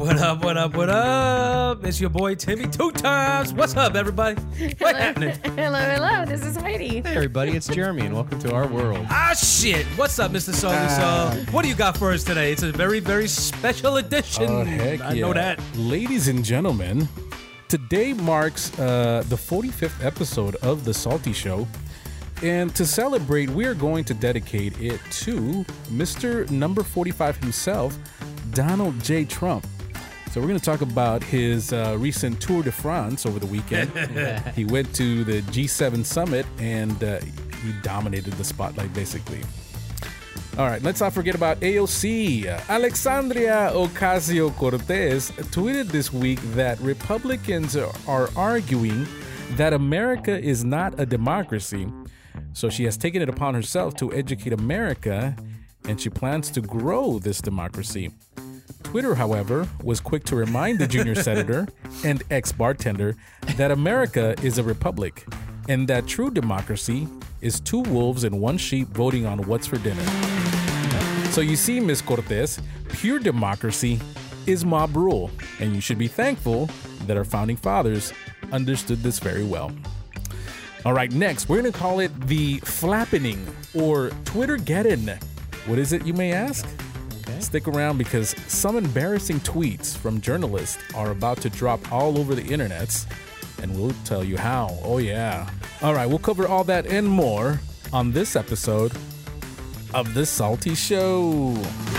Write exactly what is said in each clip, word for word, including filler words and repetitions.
What up, what up, what up? It's your boy Timmy two times. What's up, everybody? What happening? Hello, hello. This is Heidi. Hey, everybody. It's Jeremy, and welcome to our world. Ah, shit. What's up, Mister Soggy Uh, Soul? What do you got for us today? It's a very, very special edition. Oh, heck I yeah. know that. Ladies and gentlemen, today marks uh, the forty-fifth episode of The Salty Show. And to celebrate, we are going to dedicate it to Mister Number forty-five himself, Donald J. Trump. So we're going to talk about his uh, recent Tour de France over the weekend. He went to the G seven summit and uh, he dominated the spotlight, basically. All right, let's not forget about A O C. Alexandria Ocasio-Cortez tweeted this week that Republicans are arguing that America is not a democracy. So she has taken it upon herself to educate America, and she plans to grow this democracy. Twitter, however, was quick to remind the junior senator and ex-bartender that America is a republic, and that true democracy is two wolves and one sheep voting on what's for dinner. So you see, Miz Cortez, pure democracy is mob rule, and you should be thankful that our founding fathers understood this very well. All right, next, we're going to call it the flappening or Twittergeddon. What is it, you may ask? Okay. Stick around because some embarrassing tweets from journalists are about to drop all over the internets, and we'll tell you how. Oh, yeah. All right, we'll cover all that and more on this episode of The Salty Show.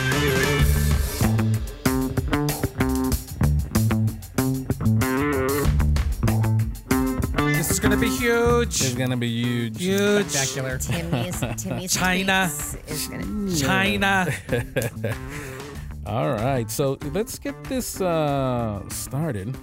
This is going to be huge. It's going to be huge. Huge. Spectacular. Timmy's, Timmy's China. tweets is gonna. China. All right, so let's get this uh, started.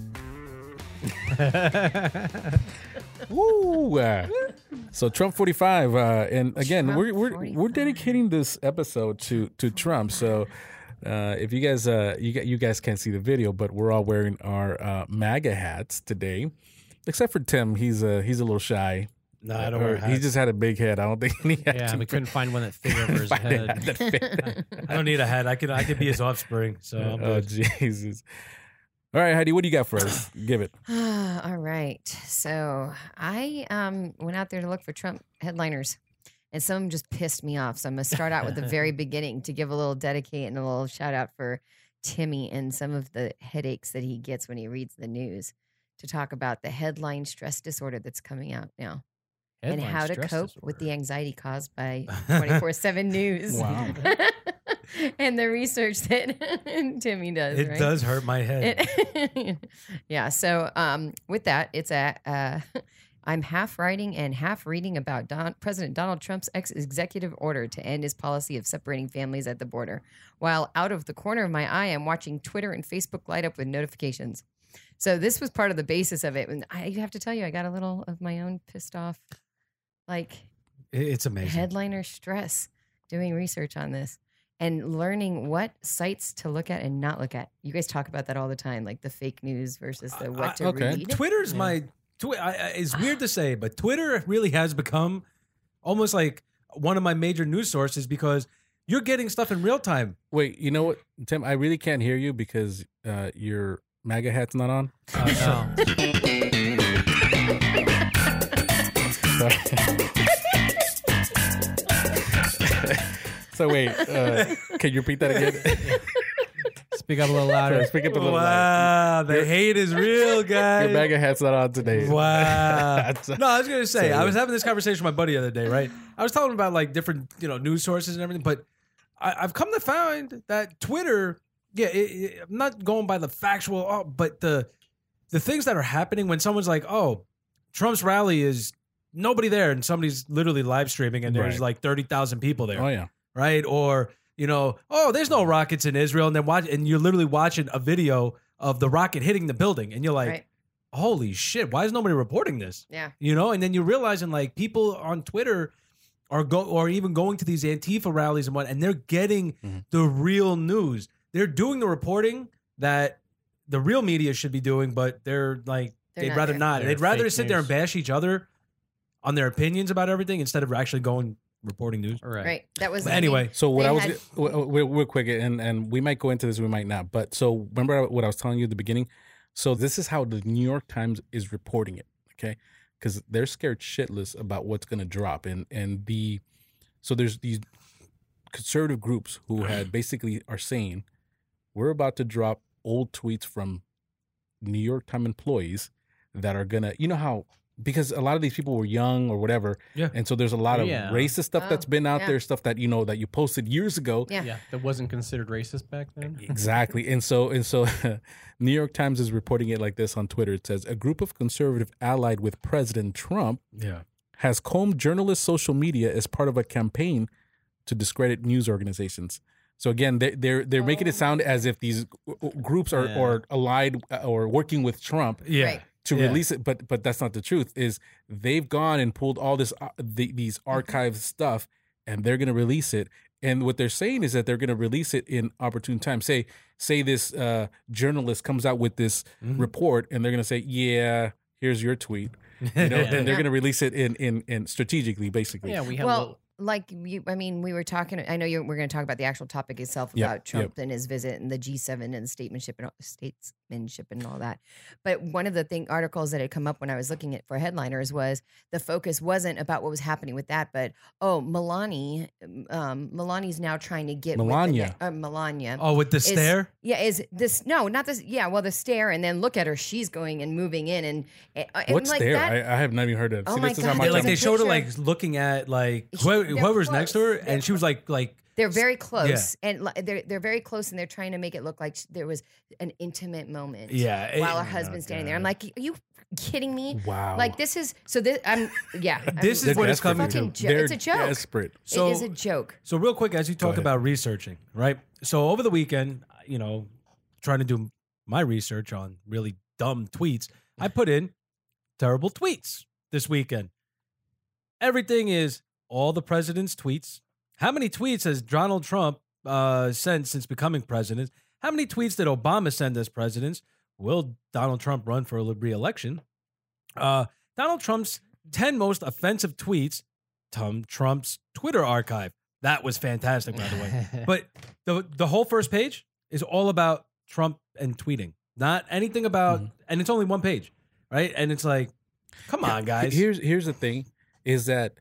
Woo! Uh, so Trump forty-five, uh, and again, Trump we're we're forty-five. we're dedicating this episode to to Trump. So uh, if you guys uh, you you guys can't see the video, but we're all wearing our uh, MAGA hats today, except for Tim. He's a he's a little shy. No, I don't Or wear He hats. just had a big head. I don't think he had Yeah, to we couldn't find one that fit over his find a hat head. that fit. I don't need a hat. I could I could be his offspring. So I'm Oh good. Jesus! All right, Heidi, what do you got for us? Give it. All right. So I um, went out there to look for Trump headliners, and some of them just pissed me off. So I'm going to start out with the very beginning to give a little dedicate and a little shout out for Timmy and some of the headaches that he gets when he reads the news, to talk about the headline stress disorder that's coming out now. And Headline how to stress cope disorder. with the anxiety caused by twenty-four seven news. Wow. And the research that Timmy does. It right? does hurt my head. It- yeah. So um, with that, it's a, uh, I'm half writing and half reading about Don, President Donald Trump's ex executive order to end his policy of separating families at the border. While out of the corner of my eye, I'm watching Twitter and Facebook light up with notifications. So this was part of the basis of it. And I have to tell you, I got a little of my own pissed off, like It- It's amazing. headliner stress doing research on this and learning what sites to look at and not look at. You guys talk about that all the time, like the fake news versus the what I- to okay. read. Twitter's Yeah. my. Twi- I, I, it's weird to say, but Twitter really has become almost like one of my major news sources because you're getting stuff in real time. Wait, you know what, Tim? I really can't hear you because uh, your MAGA hat's not on. Uh, So wait, uh, can you repeat that again? Speak up a little louder. Speak up a little louder. wow, the hate is real, guys. Your MAGA hat's not on today. Wow. That's- No, I was gonna say, Sorry. I was having this conversation with my buddy the other day, right? I was telling him about like different, you know, news sources and everything, but I, I've come to find that Twitter, yeah, it, it, I'm not going by the factual, oh, but the the things that are happening when someone's like, oh, Trump's rally is nobody there, and somebody's literally live streaming, and there's Right. like thirty thousand people there, Oh yeah. right? Or you know, oh, there's no rockets in Israel, and then watch, and you're literally watching a video of the rocket hitting the building, and you're like, Right. holy shit, why is nobody reporting this? Yeah. You know, and then you're realizing like people on Twitter are go or even going to these Antifa rallies and what, and they're getting Mhm. the real news. They're doing the reporting that the real media should be doing, but they're like They're they'd not rather there. not. They're They'd rather fake sit there and news. bash each other on their opinions about everything instead of actually going reporting news. Right. Right. That was But I anyway, mean, So what they I was had- w- w- real quick, and and we might go into this, we might not. But so remember what I was telling you at the beginning. So this is how the New York Times is reporting it, okay? Because they're scared shitless about what's going to drop, and and the so there's these conservative groups who had basically are saying we're about to drop old tweets from New York Times employees that are gonna, you know how. Because a lot of these people were young or whatever, Yeah. and so there's a lot of Yeah. racist stuff Oh, that's been out yeah. there, stuff that you know that you posted years ago. Yeah. Yeah, that wasn't considered racist back then. Exactly. And so and so New York Times is reporting it like this on Twitter. It says a group of conservative allied with President Trump Yeah. has combed journalist social media as part of a campaign to discredit news organizations. So again, they they're they're making it sound as if these groups are Yeah. or allied or working with Trump Yeah. Right. to Yeah. release it, but but that's not the truth. Is they've gone and pulled all this uh, the, these archive stuff, and they're going to release it. And what they're saying is that they're going to release it in opportune time. Say say this uh, journalist comes out with this Mhm. report, and they're going to say, "Yeah, here's your tweet," you know, and they're Yeah. going to release it in in in strategically, basically. Yeah, we have. Well, little, like you, I mean, we were talking. I know you we're going to talk about the actual topic itself Yep, about Trump and his visit and the G seven and the statesmanship and all, statesmanship and all that. But one of the thing articles that had come up when I was looking at for headliners was the focus wasn't about what was happening with that, but oh, Melania, um, Melania's now trying to get Melania. with the, uh, Melania. Oh, with the is- stare? Yeah, is this no, not this? Yeah, well, the stare, and then look at her; she's going and moving in, and, and What's like there? that. I, I have not even heard of. Oh See, my this is God, how They, much like There's I'm- they a showed her picture. like looking at like She- whoever, they're whoever's next to her, close. and she was like like They're very close, and li- they're they're very close, and they're trying to make it look like sh- there was an intimate moment. Yeah, it- while her oh, husband's standing there. God. I'm like, are you kidding me? Wow. Like this is so. This I'm yeah. I This mean, is what it's desperate, coming fucking to. jo- They're it's a joke. desperate. So it is a joke. So real quick, as you talk ahead. about researching, right? So over the weekend, you know, trying to do my research on really dumb tweets, I put in terrible tweets this weekend. Everything is all the president's tweets. How many tweets has Donald Trump uh, sent since becoming president? How many tweets did Obama send as presidents? Will Donald Trump run for re-election? Uh, Donald Trump's ten most offensive tweets. Tom Trump's Twitter archive. That was fantastic, by the way. But the the whole first page is all about Trump and tweeting, not anything about, Mhm. and it's only one page, right? And it's like, come on, guys. Here's here's the thing, is that,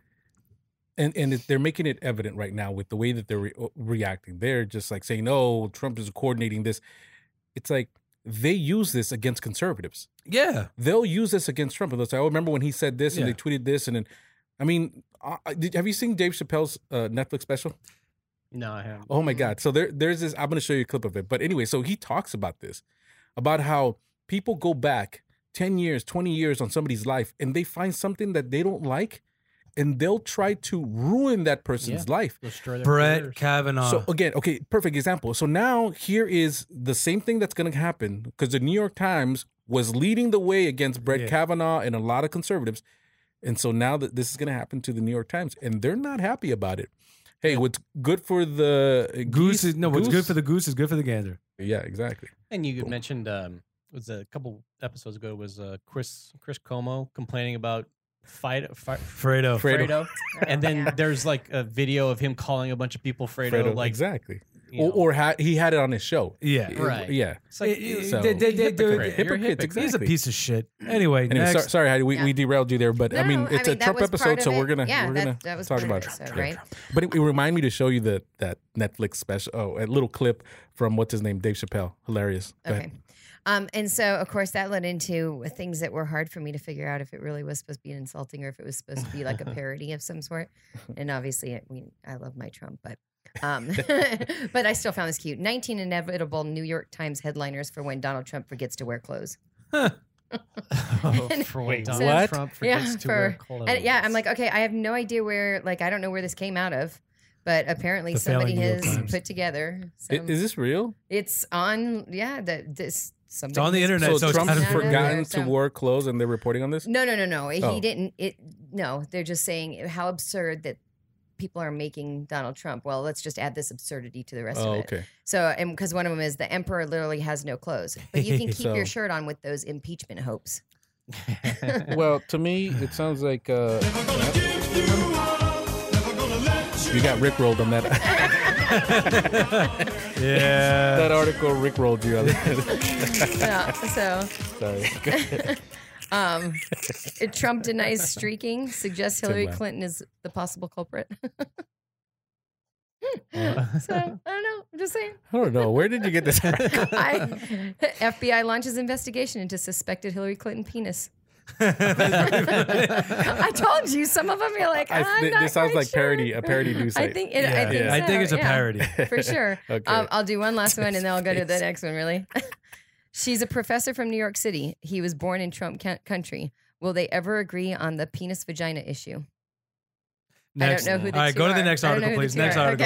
and and it, they're making it evident right now with the way that they're re- reacting. They're just like saying, "Oh, Trump is coordinating this." It's like they use this against conservatives. Yeah, They'll use this against Trump. And they'll say, "Oh, remember when he said this and Yeah. they tweeted this?" And then, I mean, uh, did, have you seen Dave Chappelle's uh, Netflix special? no, I haven't. Oh my God! So there, there's this. I'm going to show you a clip of it. But anyway, so he talks about this, about how people go back ten years, twenty years on somebody's life, and they find something that they don't like, and they'll try to ruin that person's life. Destroy their Brett careers. Kavanaugh. So again, okay, perfect example. So now here is the same thing that's going to happen, because the New York Times was leading the way against Brett Yeah. Kavanaugh and a lot of conservatives. And so now that this is going to happen to the New York Times, and they're not happy about it. Hey, what's good for the uh, goose geese- is no. What's goose- good for the goose is good for the gander. Yeah, exactly. And you mentioned um, it was a couple episodes ago was uh, Chris Chris Cuomo complaining about fight, fight Fredo. Fredo. Fredo, and then Yeah. there's like a video of him calling a bunch of people Fredo, Fredo, like exactly. you know, Or, or ha- he had it on his show. Yeah. It- Right. Yeah. It's like It- you- it- so- they- they- they do- hypocrite. You're a Hypocrites, hypocrite. exactly. He's a piece of shit. Anyway, Anyway, so, next. sorry, Heidi, we, Yeah. we derailed you there, but I No, mean, no, it's I mean, a that Trump was part episode, of so it. we're gonna Yeah, we're that- gonna that was talk part of about it, it. so, Yeah. right? But it, it remind me to show you the that Netflix special, oh, a little clip from what's his name, Dave Chappelle, hilarious. Go ahead. Okay. Um, and so, of course, that led into things that were hard for me to figure out if it really was supposed to be insulting or if it was supposed to be like a parody of some sort. And obviously, I mean, I love my Trump, but um, but I still found this cute. nineteen inevitable New York Times headliners for when Donald Trump forgets to wear clothes. Oh, for when Wait, Donald what? Trump forgets Yeah, to wear for- clothes. And yeah, I'm like, okay, I have no idea where, like, I don't know where this came out of, but apparently The somebody failing New York has Times. put together. I- Some, Is this real? it's on, yeah, the, this. It's on the has- internet, So, so it's Trump's kind of No, no, no, forgotten no, to so- wear clothes, and they're reporting on this. No, no, no, no. He Oh. didn't. It no. They're just saying how absurd that people are making Donald Trump. Well, let's just add this absurdity to the rest Oh, of it. okay. So, and because one of them is the emperor literally has no clothes, but you can keep So- your shirt on with those impeachment hopes. Well, to me, it sounds like. Uh, You got rickrolled on that. Yeah. That article rickrolled you. Yeah, so Sorry. um, Trump denies streaking, suggests Hillary line. Clinton is the possible culprit. So I don't know. I'm just saying. I don't know. Where did you get this? I, F B I launches investigation into suspected Hillary Clinton penis. I told you, some of them you're like, I, I'm th- not this sounds quite like sure. parody, a parody news site. I think it, I Yeah. think Yeah. I so, think it's a yeah, parody. for sure. Okay. Um, I'll do one last one and then I'll go to the next one. Really, she's a professor from New York City. He was born in Trump ca- country. Will they ever agree on the penis vagina issue? Next. I don't know who the All right, two go to the are. next I don't know article, who the please. two Next are. article.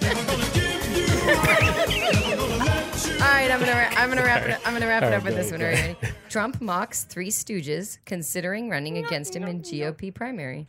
Okay. All right, I'm gonna ra- I'm gonna wrap it up. I'm gonna wrap it All up right, with go this one. Are ahead, you ready? Trump mocks Three Stooges considering running against him in G O P primary.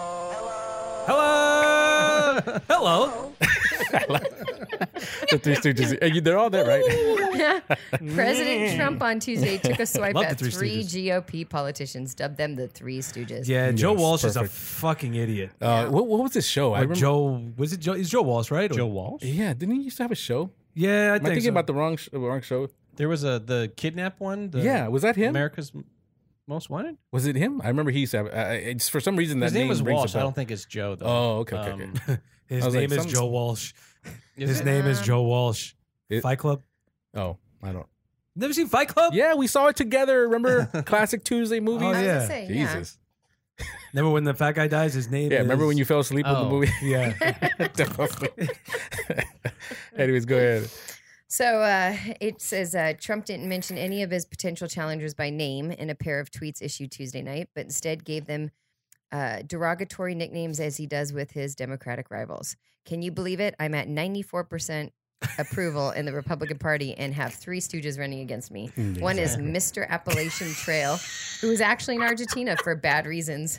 Hello. Hello. The Three Stooges. Uh, you- They're all there, right? President Trump on Tuesday took a swipe Love the at Three three Stooges. G O P politicians, dubbed them the Three Stooges. Yeah, Joe Yes, Walsh is a perfect. fucking idiot. Uh, what, what was this show? I Or remember. Joe, was it Joe? It's Joe Walsh, right? Or- Joe Walsh. Yeah, didn't he used to have a show? Yeah, I Am I think thinking so. about the wrong, sh- wrong show? There was a the kidnap one. The Yeah, was that him? America's M- Most Wanted. Was it him? I remember he used to have. Uh, it's for some reason that His name was rings a Walsh. I bell. don't think it's Joe though. Oh, okay, okay, Um, okay. His I was name like, is some- Joe Walsh. is His it? name is Joe Walsh. It- Fight Club. Oh, I don't. Never seen Fight Club? Yeah, we saw it together. Remember classic Tuesday movies? Oh, I was yeah. gonna say, yeah. Jesus. Never when the fat guy dies. His name. Yeah, is... remember when you fell asleep on the Oh. movie? Yeah. Definitely. Anyways, go ahead. So uh, it says uh, Trump didn't mention any of his potential challengers by name in a pair of tweets issued Tuesday night, but instead gave them uh, derogatory nicknames as he does with his Democratic rivals. Can you believe it? I'm at ninety-four percent approval in the Republican Party and have three stooges running against me. One is Mister Appalachian Trail, who is actually in Argentina for bad reasons.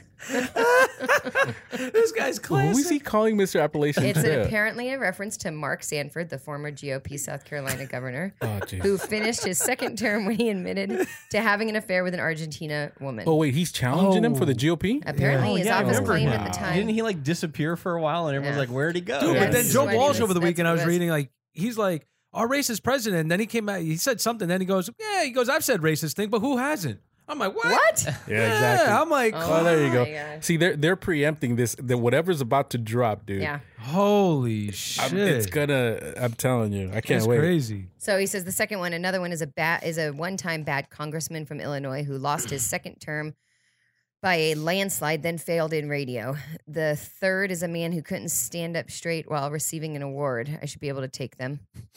This guy's classic. Who is he calling Mister Appalachian It's Trail? an, apparently a reference to Mark Sanford, the former G O P South Carolina governor, Oh, jeez. who finished his second term when he admitted to having an affair with an Argentina woman. Oh, wait, he's challenging him for the Oh. G O P? Apparently, Oh, his yeah, I office remember claimed him. at the Wow. time. Didn't he like disappear for a while and everyone's Yeah. like, where'd he go? Dude, but That's then Joe what he Walsh was- over the that's weekend, I what was it was. reading, like, he's like, our racist president. And then he came out, he said something. Then he goes, yeah, he goes, I've said racist thing, but who hasn't? I'm like, what? What? Yeah, exactly. I'm like, Oh. Oh, there you go. my God. See, they're they're preempting this. That whatever's about to drop, dude. Yeah. holy shit. I'm- it's gonna. I'm telling you, I can't That's wait. crazy. So he says the second one, another one is a bad is a one-time bad congressman from Illinois who lost his second term by a landslide, then failed in radio. The third is a man who couldn't stand up straight while receiving an award. I should be able to take them.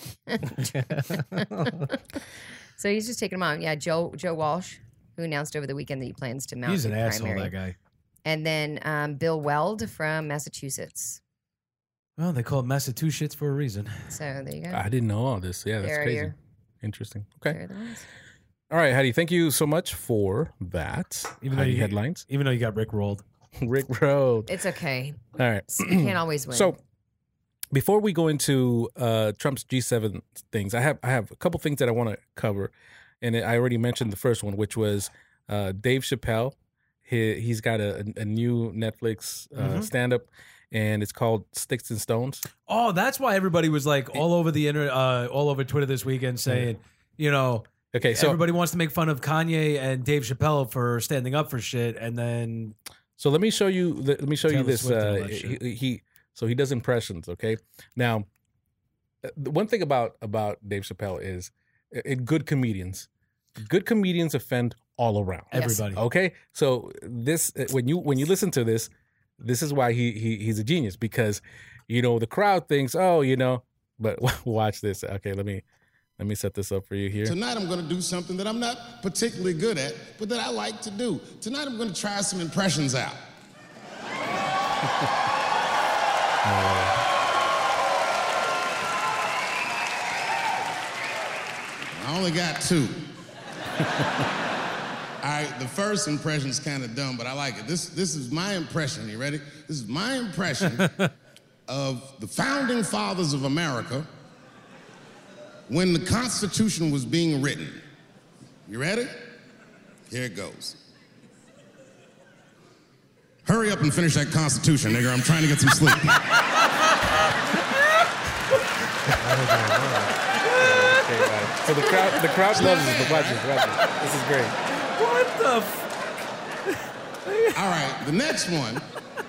So he's just taking them on. Yeah, Joe Joe Walsh, who announced over the weekend that he plans to mount He's an a asshole, primary. that guy. And then um, Bill Weld from Massachusetts. Well, they call it Massachusetts for a reason. So there you go. I didn't know all this. Yeah, that's There are crazy. your- Interesting. Okay. There are the ones. All right, Hattie. Thank you so much for that. Even though Hattie you- headlines. Even though you got Rick rolled. Rick Road. It's okay. All right. You can't always win. So before we go into uh, Trump's G seven things, I have I have a couple things that I want to cover, and I already mentioned the first one, which was uh, Dave Chappelle. He he's got a, a new Netflix uh, Mhm. stand up, and it's called Sticks and Stones. Oh, that's why everybody was like all over the internet, uh, all over Twitter this weekend saying, you know, Okay, so everybody wants to make fun of Kanye and Dave Chappelle for standing up for shit, and then so let me show you. Let me show you Taylor this. Swift and all Uh, that shit. he, he so he does impressions. Okay, now uh, the one thing about about Dave Chappelle is uh, uh, good comedians. Good comedians offend all around. Yes. everybody. Okay, so this uh, when you when you listen to this, this is why he he he's a genius, because you know the crowd thinks, oh, you know, but watch this. Okay, let me let me set this up for you here. Tonight I'm going to do something that I'm not particularly good at, but that I like to do. Tonight I'm going to try some impressions out. I only got two. All right, the first impression's kind of dumb, but I like it. This, this is my impression. You ready? This is my impression of the founding fathers of America when the Constitution was being written. You ready? Here it goes. Hurry up and finish that Constitution, nigga. I'm trying to get some sleep. Okay, right. So the crowd, the crowd loves this. But watch this, watch this. This is great. What the? F- All right, the next one.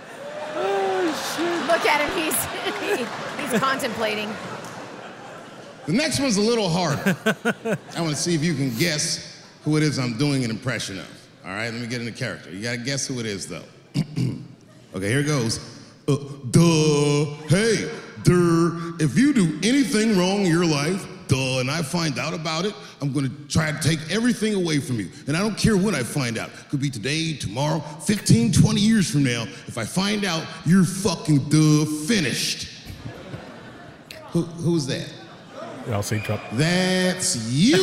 Look at him. He's he's contemplating. The next one's a little harder. I want to see if you can guess who it is I'm doing an impression of. All right, let me get into character. You gotta guess who it is, though. Okay, here it goes. Uh, duh, hey, duh, if you do anything wrong in your life, duh, and I find out about it, I'm gonna try to take everything away from you. And I don't care when I find out. Could be today, tomorrow, fifteen, twenty years from now. If I find out, you're fucking duh finished. Who, who's that? I'll say Trump. That's you.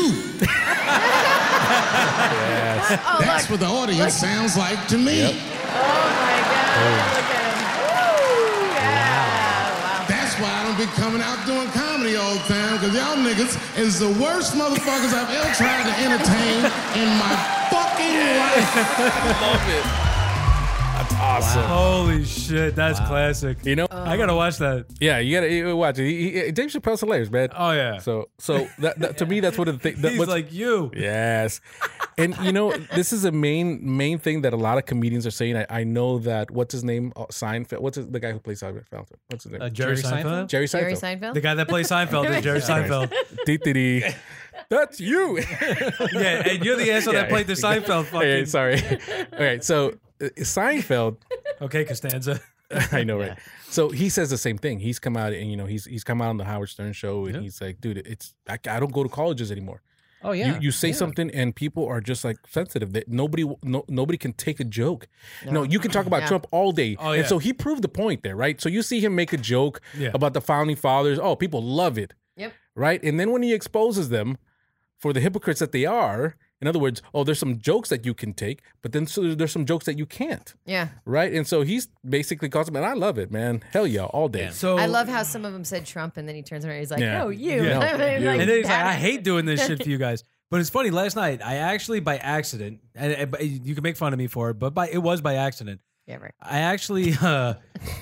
Yes. Oh, That's look. what the audience sounds like to me. Oh my God! Look at him. Woo! Yeah. Wow. That's why I don't be coming out doing comedy all the time, because y'all niggas is the worst motherfuckers I've ever tried to entertain in my fucking life. Love it. That's awesome. Holy shit, that's classic. You know, I gotta watch that. yeah, you gotta you watch it. He, he, Dave Chappelle's hilarious, man. Oh yeah. So, so that, that to me, that's one of the things. He's like you. Yes, and you know, this is a main main thing that a lot of comedians are saying. I, I know that what's his name, oh, Seinfeld. What's his, the guy who plays Seinfeld? What's his name? Uh, Jerry Jerry Seinfeld? Seinfeld? Jerry Jerry Seinfeld. Seinfeld. The guy that plays Seinfeld is Jerry Seinfeld. Dee-dee-dee. That's you. Yeah, and you're the asshole that played the Seinfeld fucking. Hey, sorry. All right, so uh, Seinfeld. Okay, Costanza. I know, right? So he says the same thing. He's come out and you know he's he's come out on the Howard Stern show and Yeah. he's like, dude, it's I, I don't go to colleges anymore. Oh yeah. You, you say Yeah. something and people are just like sensitive. That nobody no, nobody can take a joke. No, you can talk about Yeah. Trump all day. Oh, yeah. And so he proved the point there, right? So you see him make a joke Yeah. about the founding fathers. Oh, people love it. Yep. Right? And then when he exposes them for the hypocrites that they are, in other words, oh, there's some jokes that you can take, but then so there's some jokes that you can't. Yeah. Right? And so he's basically calls him, and I love it, man. Hell yeah, all day. So I love how some of them said Trump, and then he turns around and he's like, Yeah. "Oh, you." Yeah. Like, No, you. And then he's like, bad- I hate doing this shit for you guys. But it's funny. Last night, I actually, by accident, and, and but you can make fun of me for it, but by it was by accident. Yeah, right. I actually, uh,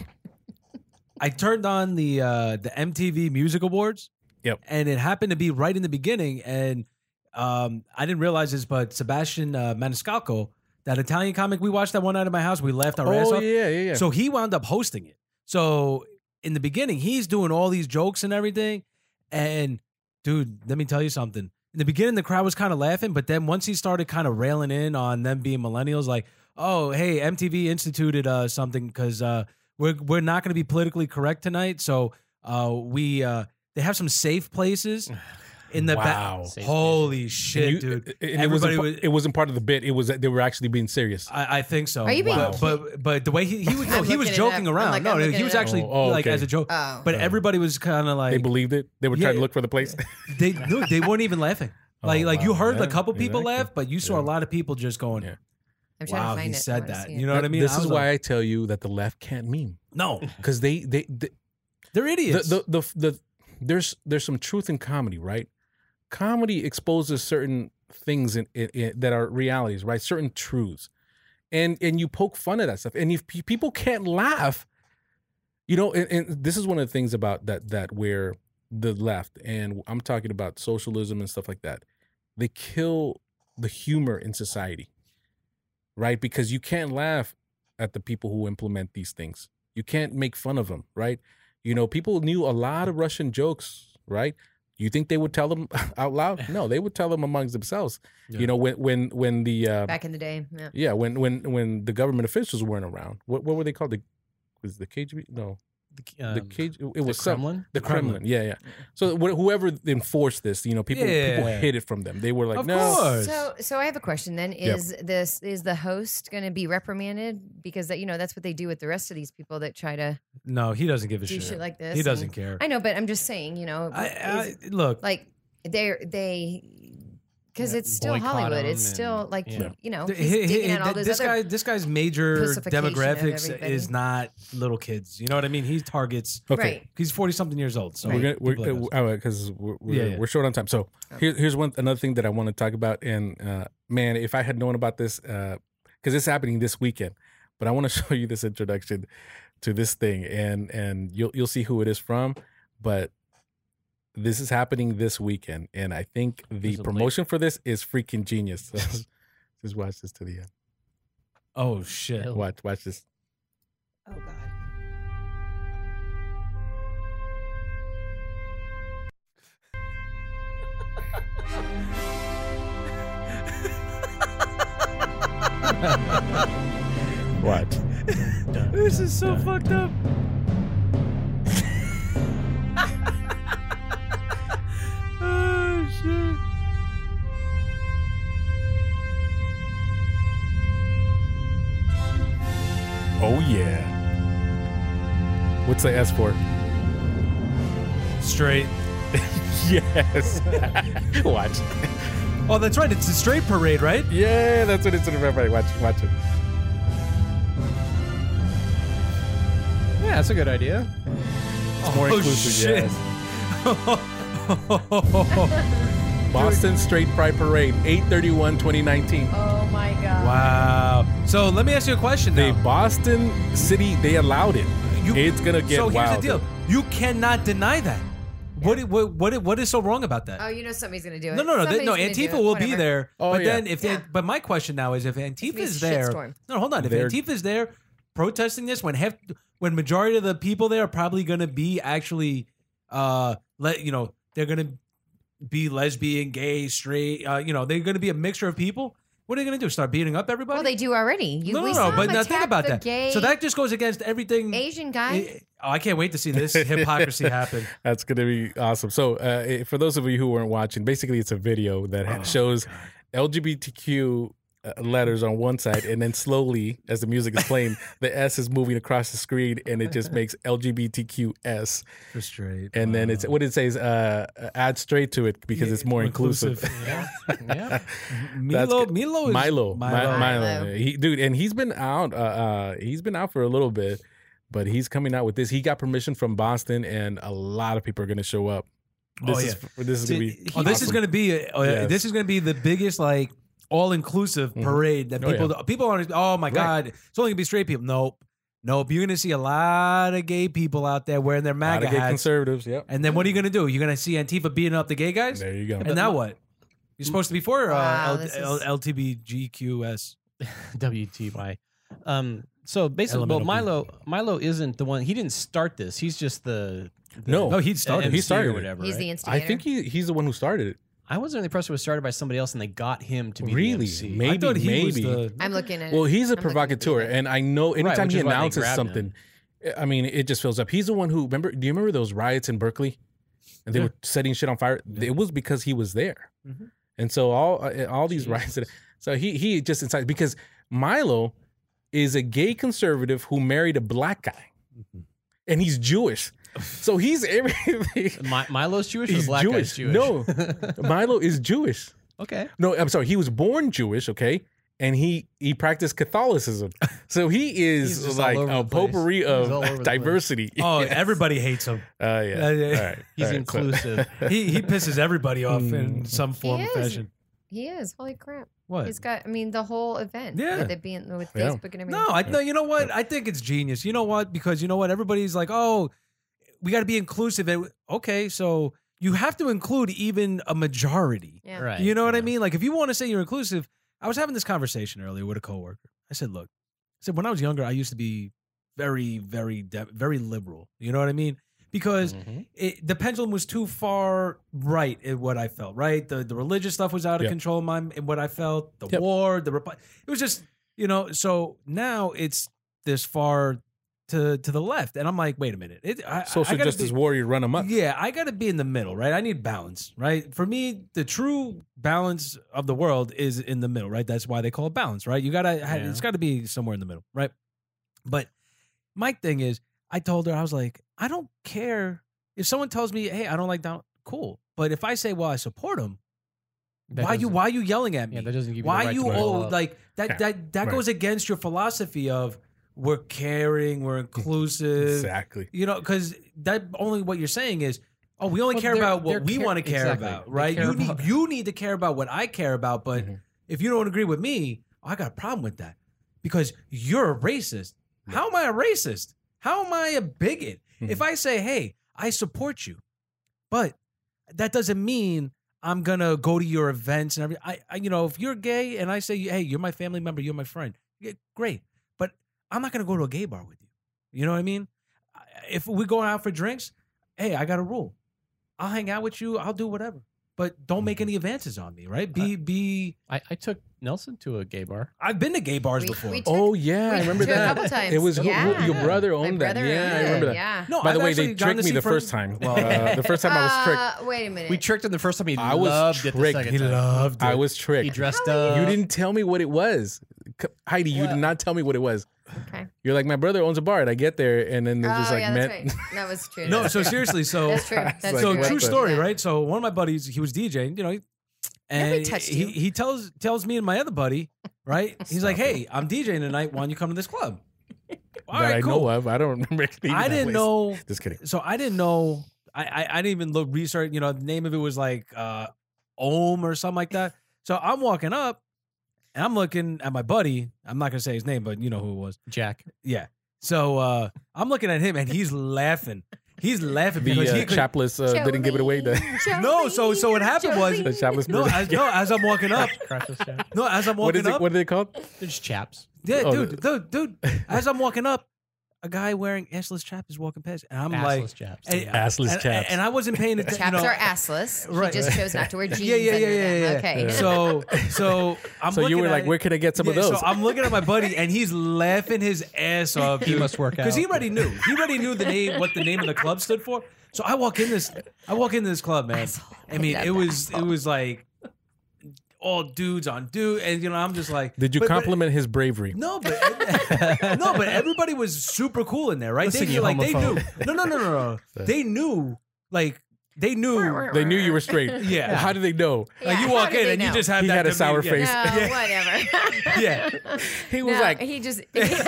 I turned on the uh, the M T V Music Awards. Yep. And it happened to be right in the beginning, and um, I didn't realize this, but Sebastian uh, Maniscalco, that Italian comic, we watched that one night at my house. We laughed our ass Oh, off. yeah, yeah, yeah. So he wound up hosting it. So in the beginning, he's doing all these jokes and everything. And dude, let me tell you something. In the beginning, the crowd was kind of laughing, but then once he started kind of railing in on them being millennials, like, oh, hey, M T V instituted uh, something because uh, we're we're not going to be politically correct tonight. So uh, we uh, they have some safe places in the Wow. back. Safe Holy shit, And you- dude! and it wasn't, Everybody pa- was. it wasn't part of the bit. It was that they were actually being serious. I, I think so. Are you being But ki- but, but the way he he was no, I'm he was looking it joking up. I'm around. like, no, I'm he looking was it up. actually Oh, oh, like okay. as a joke. Oh. But everybody was kind of like They believed it. They were Yeah. trying to look for the place. they no, they weren't even laughing. Like Oh, like you wow. heard Yeah, a couple people exactly. laugh, but you saw a Yeah. lot of people just going, Yeah. I'm trying "Wow, to find he it. I said wanna that." see You it. know what I mean? This I is was why like, I tell you that the left can't meme no, because they they, they they're the, idiots. the the the there's there's some truth in comedy, right? Comedy exposes certain things in, in, in that are realities, right? Certain truths, and and you poke fun at that stuff, and if pe- people can't laugh, you know, and, and this is one of the things about that that where the left, and I'm talking about socialism and stuff like that, they kill the humor in society, right? Because you can't laugh at the people who implement these things. You can't make fun of them, right? You know, people knew a lot of Russian jokes, right? You think they would tell them out loud? No, they would tell them amongst themselves. Yeah. You know, when when when the uh, Back in the day. Yeah. yeah, when when when the government officials weren't around, what what were they called? The was it the K G B? No, Um, the K G. It the was some- Kremlin. the Kremlin. Yeah, yeah. So wh- whoever enforced this, you know, people people Yeah. hid it from them. They were like, Of no. course. So, so I have a question. Then Yep. is this is the host going to be reprimanded because that you know that's what they do with the rest of these people that try to no, he doesn't give a do shit. shit like this? He doesn't and- care. I know, but I'm just saying, you know, I, I is- look. like they they because Yeah, it's still boycott Hollywood. them It's still and- like yeah. you know th- he's he- he- digging at all th- those this other. guy, this guy's major pussification of demographics everybody. is not little kids. You know what I mean? He targets. Okay. Right. He's forty something years old. So We're gonna we're people like us. uh, because we're, we're, Yeah, yeah. we're short on time. So here, here's one another thing that I want to talk about. And uh, man, if I had known about this, because it's happening this weekend, but I want to show you this introduction to this thing, and and you'll you'll see who it is from. But this is happening this weekend, and I think the There's a promotion for this is freaking genius. So just watch this to the end. Oh shit! Watch, watch this. Oh God. Watch. This is so fucked up. Oh shit! Oh yeah. What's the S for? Straight. Yes. Watch. Oh, that's right. It's a straight parade, right? Yeah, that's what it's in. Right, watch, watch it. Yeah, that's a good idea. It's more Oh, inclusive. shit. Yes. Boston Straight Pride Parade, eight thirty-one twenty nineteen. Oh my God. Wow. So let me ask you a question The now. Boston City, they allowed it. You- it's gonna get so here's wild. the deal. You cannot deny that. What, what what what is so wrong about that? Oh, you know somebody's gonna do it. No, no, no, they, Somebody's no. gonna do Antifa it, will be whatever. there. Oh, but yeah. then if Yeah. they, but my question now is if Antifa be a is there. shitstorm. No, hold on. If They're- Antifa is there protesting this, when half, when majority of the people there are probably going to be actually, uh, let you know, they're going to be lesbian, gay, straight. Uh, you know, they're going to be a mixture of people. What are they going to do? Start beating up everybody? Well, they do already. You, no, we no, saw no. But them now think attack about the that. Gay So that just goes against everything. Asian guy. Eh, Oh, I can't wait to see this hypocrisy happen. That's gonna be awesome. So, uh, eh, for those of you who weren't watching, basically it's a video that ha- Oh, shows L G B T Q uh, letters on one side, and then slowly, as the music is playing, the S is moving across the screen, and it just makes L G B T Q S, For straight. and then it's what it says. Uh, add straight to it because Yeah, it's more inclusive. Yeah. yeah. That's Milo, good. Milo, is, Milo, Mi- Milo. Milo, Milo. He, dude, and he's been out. Uh, uh, he's been out for a little bit, but he's coming out with this. He got permission from Boston, and a lot of people are going to show up. This Oh, is this is going to be. Oh, this is awesome. going to be. Uh, Yes. This is going to be the biggest like all inclusive parade that Oh, people people are. Oh my Right. god, it's only going to be straight people. Nope, nope. You're going to see a lot of gay people out there wearing their A lot MAGA of gay hats. conservatives. Yep. And then what are you going to do? You're going to see Antifa beating up the gay guys. There you go. And now what? You're supposed to be for uh, Wow, L- this L- is- L T B G Q S. W T Y. Um, so basically, well, Elemental Milo Milo isn't the one. He didn't start this. He's just the, the No. No, he started. M C He started or it. whatever. He's right? the I instigator. think he he's the one who started it. I wasn't really impressed. It was started by somebody else, and they got him to be Really? the M C. Maybe, I thought he was maybe. the. I'm looking at. Well, he's a I'm looking at provocateur, the- and I know anytime which he is why they announces grabbed something, I mean, it just fills up. He's the one who remember. Do you remember those riots in Berkeley? And they Yeah. were setting shit on fire. It was because he was there, Mhm. and so all uh, all these Jesus. riots. So he he just incited because Milo is a gay conservative who married a black guy, and he's Jewish. So he's everything. Mi- Milo's Jewish. Or He's the black Jewish. Guy's Jewish. No, Milo is Jewish. Okay. No, I'm sorry. He was born Jewish, okay, and he he practiced Catholicism. So he He's is just like all over a the place. potpourri He's of all over the place. diversity. Oh, Yes. everybody hates him. Uh, yeah. Yeah, yeah. All right. He's All right. So- inclusive. He he pisses everybody off Mm. in some form He or is. fashion. He is. Holy crap. What? He's got. I mean, the whole event. Yeah. With it being with Yeah. Facebook and everything. No, I no. You know what? I think it's genius. You know what? Because you know what? Everybody's like, oh, we got to be inclusive. And- Okay, so you have to include even a majority. Yeah. Right. You know what I yeah. mean? Like if you want to say you're inclusive, I was having this conversation earlier with a coworker. I said, look, I said when I was younger, I used to be very, very, de- very liberal. You know what I mean? Because Mhm. it, the pendulum was too far right in what I felt. Right, the the religious stuff was out of Yep. control in, my, in what I felt. The Yep. war, the Repu- it was just you know. So now it's this far to to the left, and I'm like, wait a minute, it, I, Social I gotta justice be- warrior run amok. yeah, I got to be in the middle, right? I need balance, right? For me, the true balance of the world is in the middle, right? That's why they call it balance, right? You gotta, Yeah. it's got to be somewhere in the middle, right? But my thing is, I told her, I was like, I don't care if someone tells me, hey, I don't like Donald, cool. But if I say, well, I support him, That why you doesn't- why you yelling at me? Yeah, that doesn't give you the why right you to blow oh up. like that Yeah, that that right. goes against your philosophy of we're caring, we're inclusive. Exactly. You know, because that only what you're saying is, oh, we only Well, care they're- about what they're we care- want to care exactly. about, They right? care You need about- you need to care about what I care about, but Mhm. if you don't agree with me, oh, I got a problem with that because you're a racist. How am I a racist? How am I a bigot? Mhm. If I say, hey, I support you, but that doesn't mean I'm gonna go to your events and everything. I, I, you know, if you're gay and I say, hey, you're my family member, you're my friend, yeah, great. But I'm not gonna go to a gay bar with you. You know what I mean? If we go out for drinks, hey, I got a rule. I'll hang out with you. I'll do whatever. But don't make any advances on me, right? Be be. I, I took Nelson to a gay bar. I've been to gay bars We- before. we took- Oh yeah, I We remember took it a that. couple times. It was who- who- Yeah. your brother My owned that. brother Yeah, I owned remember it, that. yeah. no, By I've the way, actually they gotten tricked to me see the friends- first time. Well, Uh, the first time I was tricked. Uh, wait a minute. We tricked him the first time. He I was loved it the tricked. second he time. loved it. I was tricked. He dressed How are up. You didn't tell me what it was. C- Heidi, you What? did not tell me what it was. Okay. You're like, my brother owns a bar, and I get there, and then there's Oh, just like, yeah, men. that's right. That was true. No, so seriously, so That's true. That's like, so true. what true the- story, Yeah. right? So one of my buddies, he was DJing, you know, and Nobody touched he, you. he tells tells me and my other buddy, right? He's like, "Hey, I'm DJing tonight. Why don't you come to this club?" All that right, I cool. know of. I don't remember. leaving I that didn't place. know. Just kidding. So I didn't know. I, I I didn't even look research. You know, the name of it was like uh, Ohm or something like that. So I'm walking up, and I'm looking at my buddy. I'm not gonna say his name, but you know who it was. Jack. Yeah. So uh, I'm looking at him, and he's laughing. He's laughing The because uh, he could. chapless uh, didn't give it away. The, No, so- so what happened was- the chapless. No, as, no, as I'm walking up. Crushes Jack. No, as I'm what walking is it? up. What are they called? They're just chaps. Yeah, Oh, dude, dude, dude. As I'm walking up, a guy wearing assless chaps is walking past, and I'm Assless like, chaps. and, Assless and, chaps. and I wasn't paying attention. Chaps you know, are assless. Right. He just chose not to wear jeans. Yeah, yeah, yeah, under yeah, them. yeah. Okay. Yeah. So, so I'm. So you looking were at like, it- where can I get some of Yeah, those? So I'm looking at my buddy, and he's laughing his ass off. He must work because out. he already knew. He already knew the name, what the name of the club stood for. So I walk in this. I walk into this club, man. Asshole. I mean, love it that. was it was like all dudes on dude, and you know, I'm just like. Did you but- but- compliment his bravery? No, but no, but everybody was super cool in there, right? Listen, they you like they knew. homophobe. No, no, no, no, no. They knew, like they knew. They knew you were straight. Yeah. Well, how did they know? Like you Yeah, walk how did in they and you know? just have He that had a sour demeanor. face. No, Yeah. whatever. Yeah. He was No, like, he just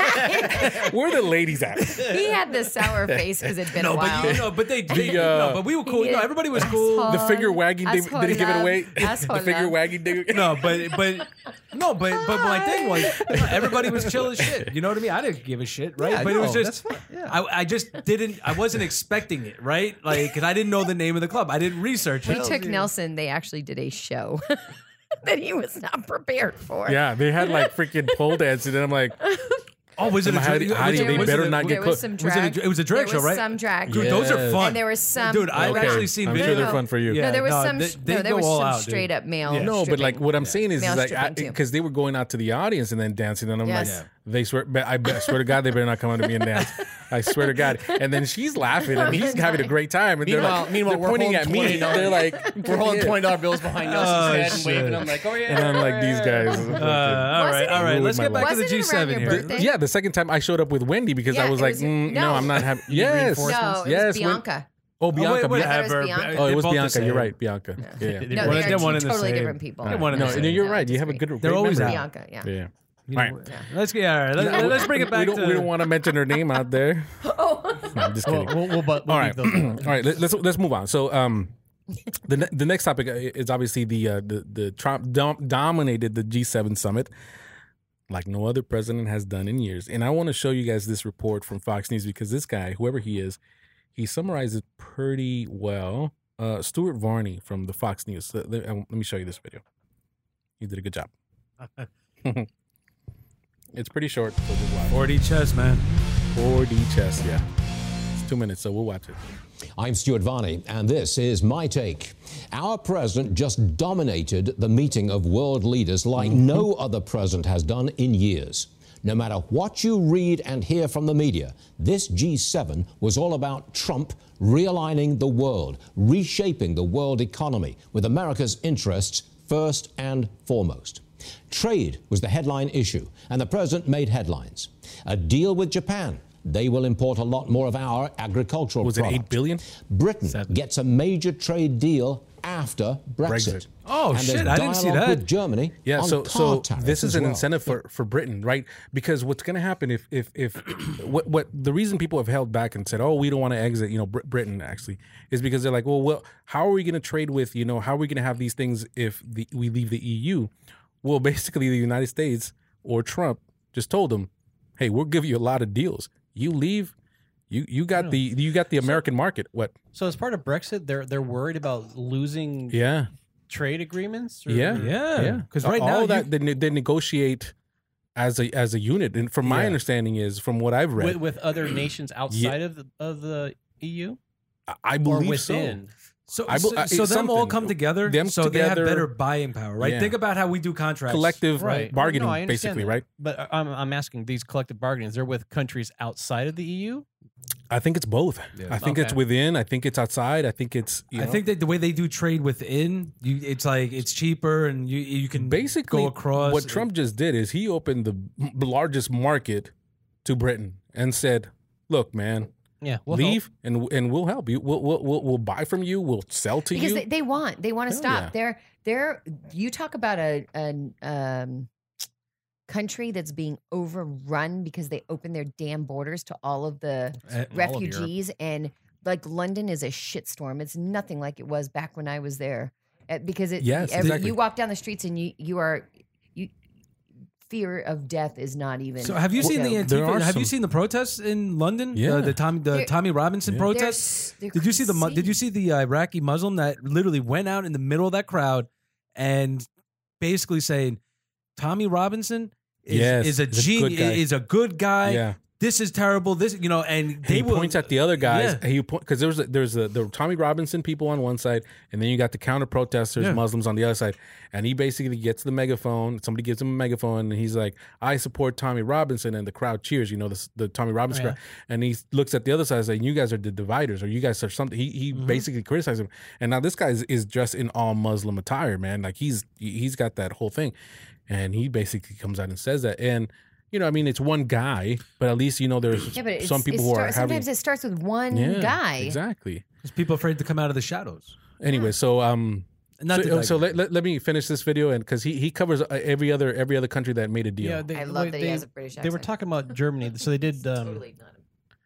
where are the ladies at? he had the sour face because it'd been No, a while. but you know, but they, they The, uh, no, but we were cool. He No, did- everybody was cool. Asshole. The finger wagging, did, did he give it away? The Asshole finger love. wagging, did he- No, but but no, but but my thing was you know, everybody was chill as shit. You know what I mean? I didn't give a shit, right? Yeah, but it was no, just that's fine. Yeah. I, I just didn't. I wasn't expecting it, right? Like, because I didn't know the name of the club. I didn't research we it. took Nelson. They actually did a show that he was not prepared for. Yeah, they had like freaking pole dancing, and I'm like, Oh, was it a How do- drag? how do was it- they was better it a- not There get was close? some Was it a drag. dr- it was a drag there show, was right? Some drag. Dude, those are Yes. fun. And there was some. Dude, I've Okay. actually seen I'm videos. sure they're fun for you. Yeah, no, there was no, some. they- they no, there go was all some out, dude. straight up male. Yeah. no, but like stripping. what I'm saying is, Male is like stripping, too. because they were going out to the audience and then dancing, and I'm Yes. like, they swear, but I, bet- I swear to God, they better not come out to me and dance. I swear to God. And then she's laughing, and he's having a great time, and they're Meanwhile- like, meanwhile, they're we're pointing holding at me. twenty dollars. They're like, We're holding yeah. twenty dollar bills behind Oh, Nelson's head and shit. waving. I'm like, oh yeah. And I'm like, these guys. Uh, all right, Wasn't all it- right. Let's Ruined get my back to life. the G Wasn't it around seven your here. birthday? Yeah, the second time I showed up with Wendy because Yeah, I was it like, was- mm, no, no. I'm not happy. You Yes, No, it was yes. when- Bianca. oh, Oh, Bianca. wait, Bianca. I thought it was whatever. Bianca. Oh, it They're was both the Bianca. same. You're right, Bianca. Yeah, yeah. They- No, One- they they're are one two and the totally same. different people. They're one and No, the no, same. you're No, right. You have a disagree. good. They're great always memory. out. Bianca, yeah. Yeah. You All know, right. yeah. Let's get all right. Let, let's bring it back we don't, to. we don't want to mention her name out there. No, I'm just We'll, kidding. we'll, we'll, but we'll All right, leave those alone. all right. Let, let's let's move on. So, um, the ne- the next topic is obviously the uh, the the Trump dom- dominated the G seven summit like no other president has done in years. And I want to show you guys this report from Fox News because this guy, whoever he is, he summarizes pretty well. Uh, Stuart Varney from the Fox News. Let, let- let me show you this video. He did a good job. It's pretty short, so just watch. four D chess, man. four D chess, yeah. It's two minutes, so we'll watch it. I'm Stuart Varney, and this is My Take. Our president just dominated the meeting of world leaders like no other president has done in years. No matter what you read and hear from the media, this G seven was all about Trump realigning the world, reshaping the world economy with America's interests first and foremost. Trade was the headline issue, and the president made headlines. A deal with Japan. They will import a lot more of our agricultural Was it product. eight billion? Britain Seven. gets a major trade deal after Brexit. Brexit. Oh, and there's shit, I didn't see dialogue that. With Germany Yeah, on so car so tariffs this is as an well. incentive for, for Britain, right? Because what's going to happen if if if what what the reason people have held back and said, oh, we don't want to exit, you know, Br- Britain actually is because they're like, well, well, how are we going to trade with, you know, how are we going to have these things if the, we leave the E U? Well, basically, the United States or Trump just told them, hey, we'll give you a lot of deals. You leave, You you got the you got the American market. What? So as part of Brexit, they're they're worried about losing Yeah. trade agreements. Or, Yeah. Yeah, Yeah. because right all now that you- they, ne- they negotiate as a as a unit, and from my Yeah. understanding is from what I've read, with, with other nations outside of the, of the E U I- I or believe within. So, I so, bel- I- so it's them all something. come together, Them so they have together- better buying power, right? Yeah. Think about how we do so. contracts. Collective Right. bargaining, No, I understand basically, that. right? But I- I'm I'm asking these collective bargainings. They're with countries outside of the E U. I think it's both. Yeah. I think it's Okay. within. I think it's outside. I think it's. You I know, think that the way they do trade within, you, it's like it's cheaper, and you you can basically go across. what Trump just did is he opened the largest market to Britain and said, "Look, man, Yeah, we'll leave and and we'll help you. We'll we'll we'll, we'll buy from you. We'll sell to because you." they, they want they want to Hell stop. yeah. They're they're you talk about a an um country that's being overrun because they open their damn borders to all of the Uh, refugees, and like London is a shitstorm. It's nothing like it was back when I was there. Uh, because it Yes, every- exactly. you walk down the streets and you you are you fear of death is not even. So have you seen the so- There are Antifa? Have some- you seen the protests in London? Yeah. the, the Tommy the They're- Tommy Robinson Yeah. They're protests. s- they're Did you see the Mu- Did crazy. you see the Iraqi Muslim that literally went out in the middle of that crowd and basically saying Tommy Robinson is, Yes, is a he's a good genius, guy. is a good guy. yeah. This is terrible. This you know, and they He will, points at the other guys. Yeah. He because there's a, there's a, the Tommy Robinson people on one side, and then you got the counter protesters, Yeah. Muslims on the other side. And he basically gets the megaphone. Somebody gives him a megaphone, and he's like, "I support Tommy Robinson," and the crowd cheers. You know, the, the Tommy Robinson Oh, yeah. crowd. And he looks at the other side and says, "You guys are the dividers, or you guys are something." He he Mm-hmm. basically criticizes him. And now this guy is, is dressed in all Muslim attire, man. Like he's he's got that whole thing, and he basically comes out and says that. And you know, I mean, it's one guy, but at least you know there's Yeah, but it's, some people it who start- are having. sometimes it starts with one Yeah, guy. Exactly. There's people afraid to come out of the shadows. Anyway, so um, Not so, to so digress. let, let, let me finish this video, and because he, he covers uh, every other every other country that made a deal. Yeah, they, I love they, that he has a British They were accent. talking about Germany, so they did um, Totally not.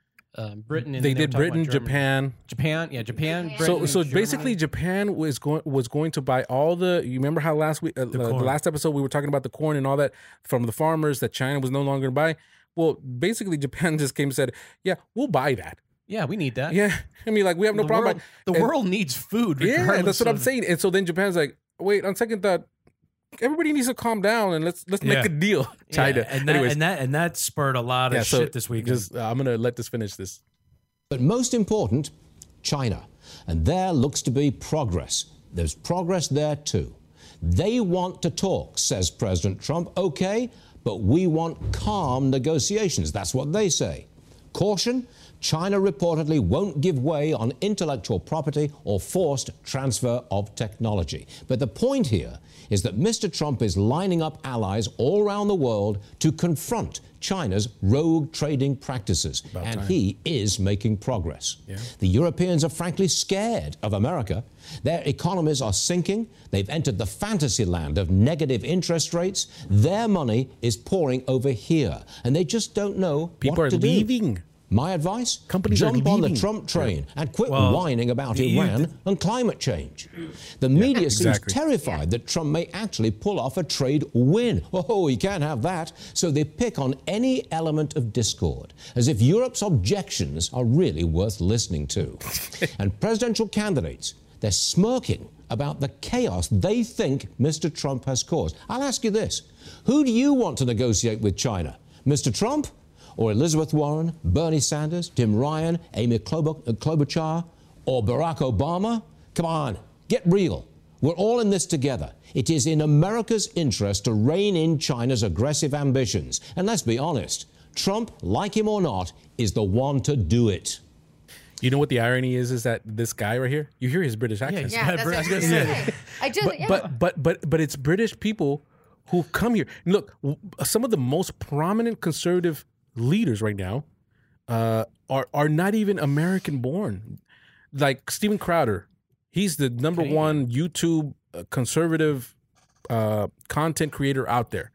um, Britain. And they then were did talking Britain, about Germany. Japan. Japan, yeah, Japan. Japan. So Britain, so Germany. basically, Japan was going was going to buy all the. You remember how last week, uh, the, the corn. last episode, we were talking about the corn and all that from the farmers that China was no longer going to buy. Well, basically, Japan just came and said, "Yeah, we'll buy that." yeah, we need that. Yeah, I mean, like we have no the problem. World, the and- world needs food. Yeah, regardless that's what I'm of- saying. And so then Japan's like, "Wait, on second thought, everybody needs to calm down and let's let's Yeah. make a deal." China, and that, anyways, and that and that spurred a lot of yeah. So shit this weekend. just uh, I'm gonna let this finish this. But most important, China. And there looks to be progress. There's progress there too. They want to talk, says President Trump. Okay, but we want calm negotiations. That's what they say. Caution, China reportedly won't give way on intellectual property or forced transfer of technology. But the point here is that Mister Trump is lining up allies all around the world to confront China's rogue trading practices. And he is making progress. The Europeans are frankly scared of America. Their economies are sinking. They've entered the fantasy land of negative interest rates. Their money is pouring over here, and they just don't know People what are to do. leaving. My advice? Companies are jump on the leaving. Trump train and quit Well, whining about you- Iran and climate change. The media exactly. seems terrified that Trump may actually pull off a trade win. Oh, he can't have that. So they pick on any element of discord, as if Europe's objections are really worth listening to. And presidential candidates, they're smirking about the chaos they think Mister Trump has caused. I'll ask you this. Who do you want to negotiate with China? Mister Trump? Or Elizabeth Warren, Bernie Sanders, Tim Ryan, Amy Klobu- uh, Klobuchar, or Barack Obama? Come on, get real. We're all in this together. It is in America's interest to rein in China's aggressive ambitions. And let's be honest, Trump, like him or not, is the one to do it. You know what the irony is? Is that this guy right here? You hear his British accent, he's- Yeah, that's what I was gonna say. I just, but, yeah. but but but but it's British people who come here. Look, w- some of the most prominent conservative leaders right now uh, are are not even American born. Like Steven Crowder, he's the number Okay. one YouTube uh, conservative uh, content creator out there,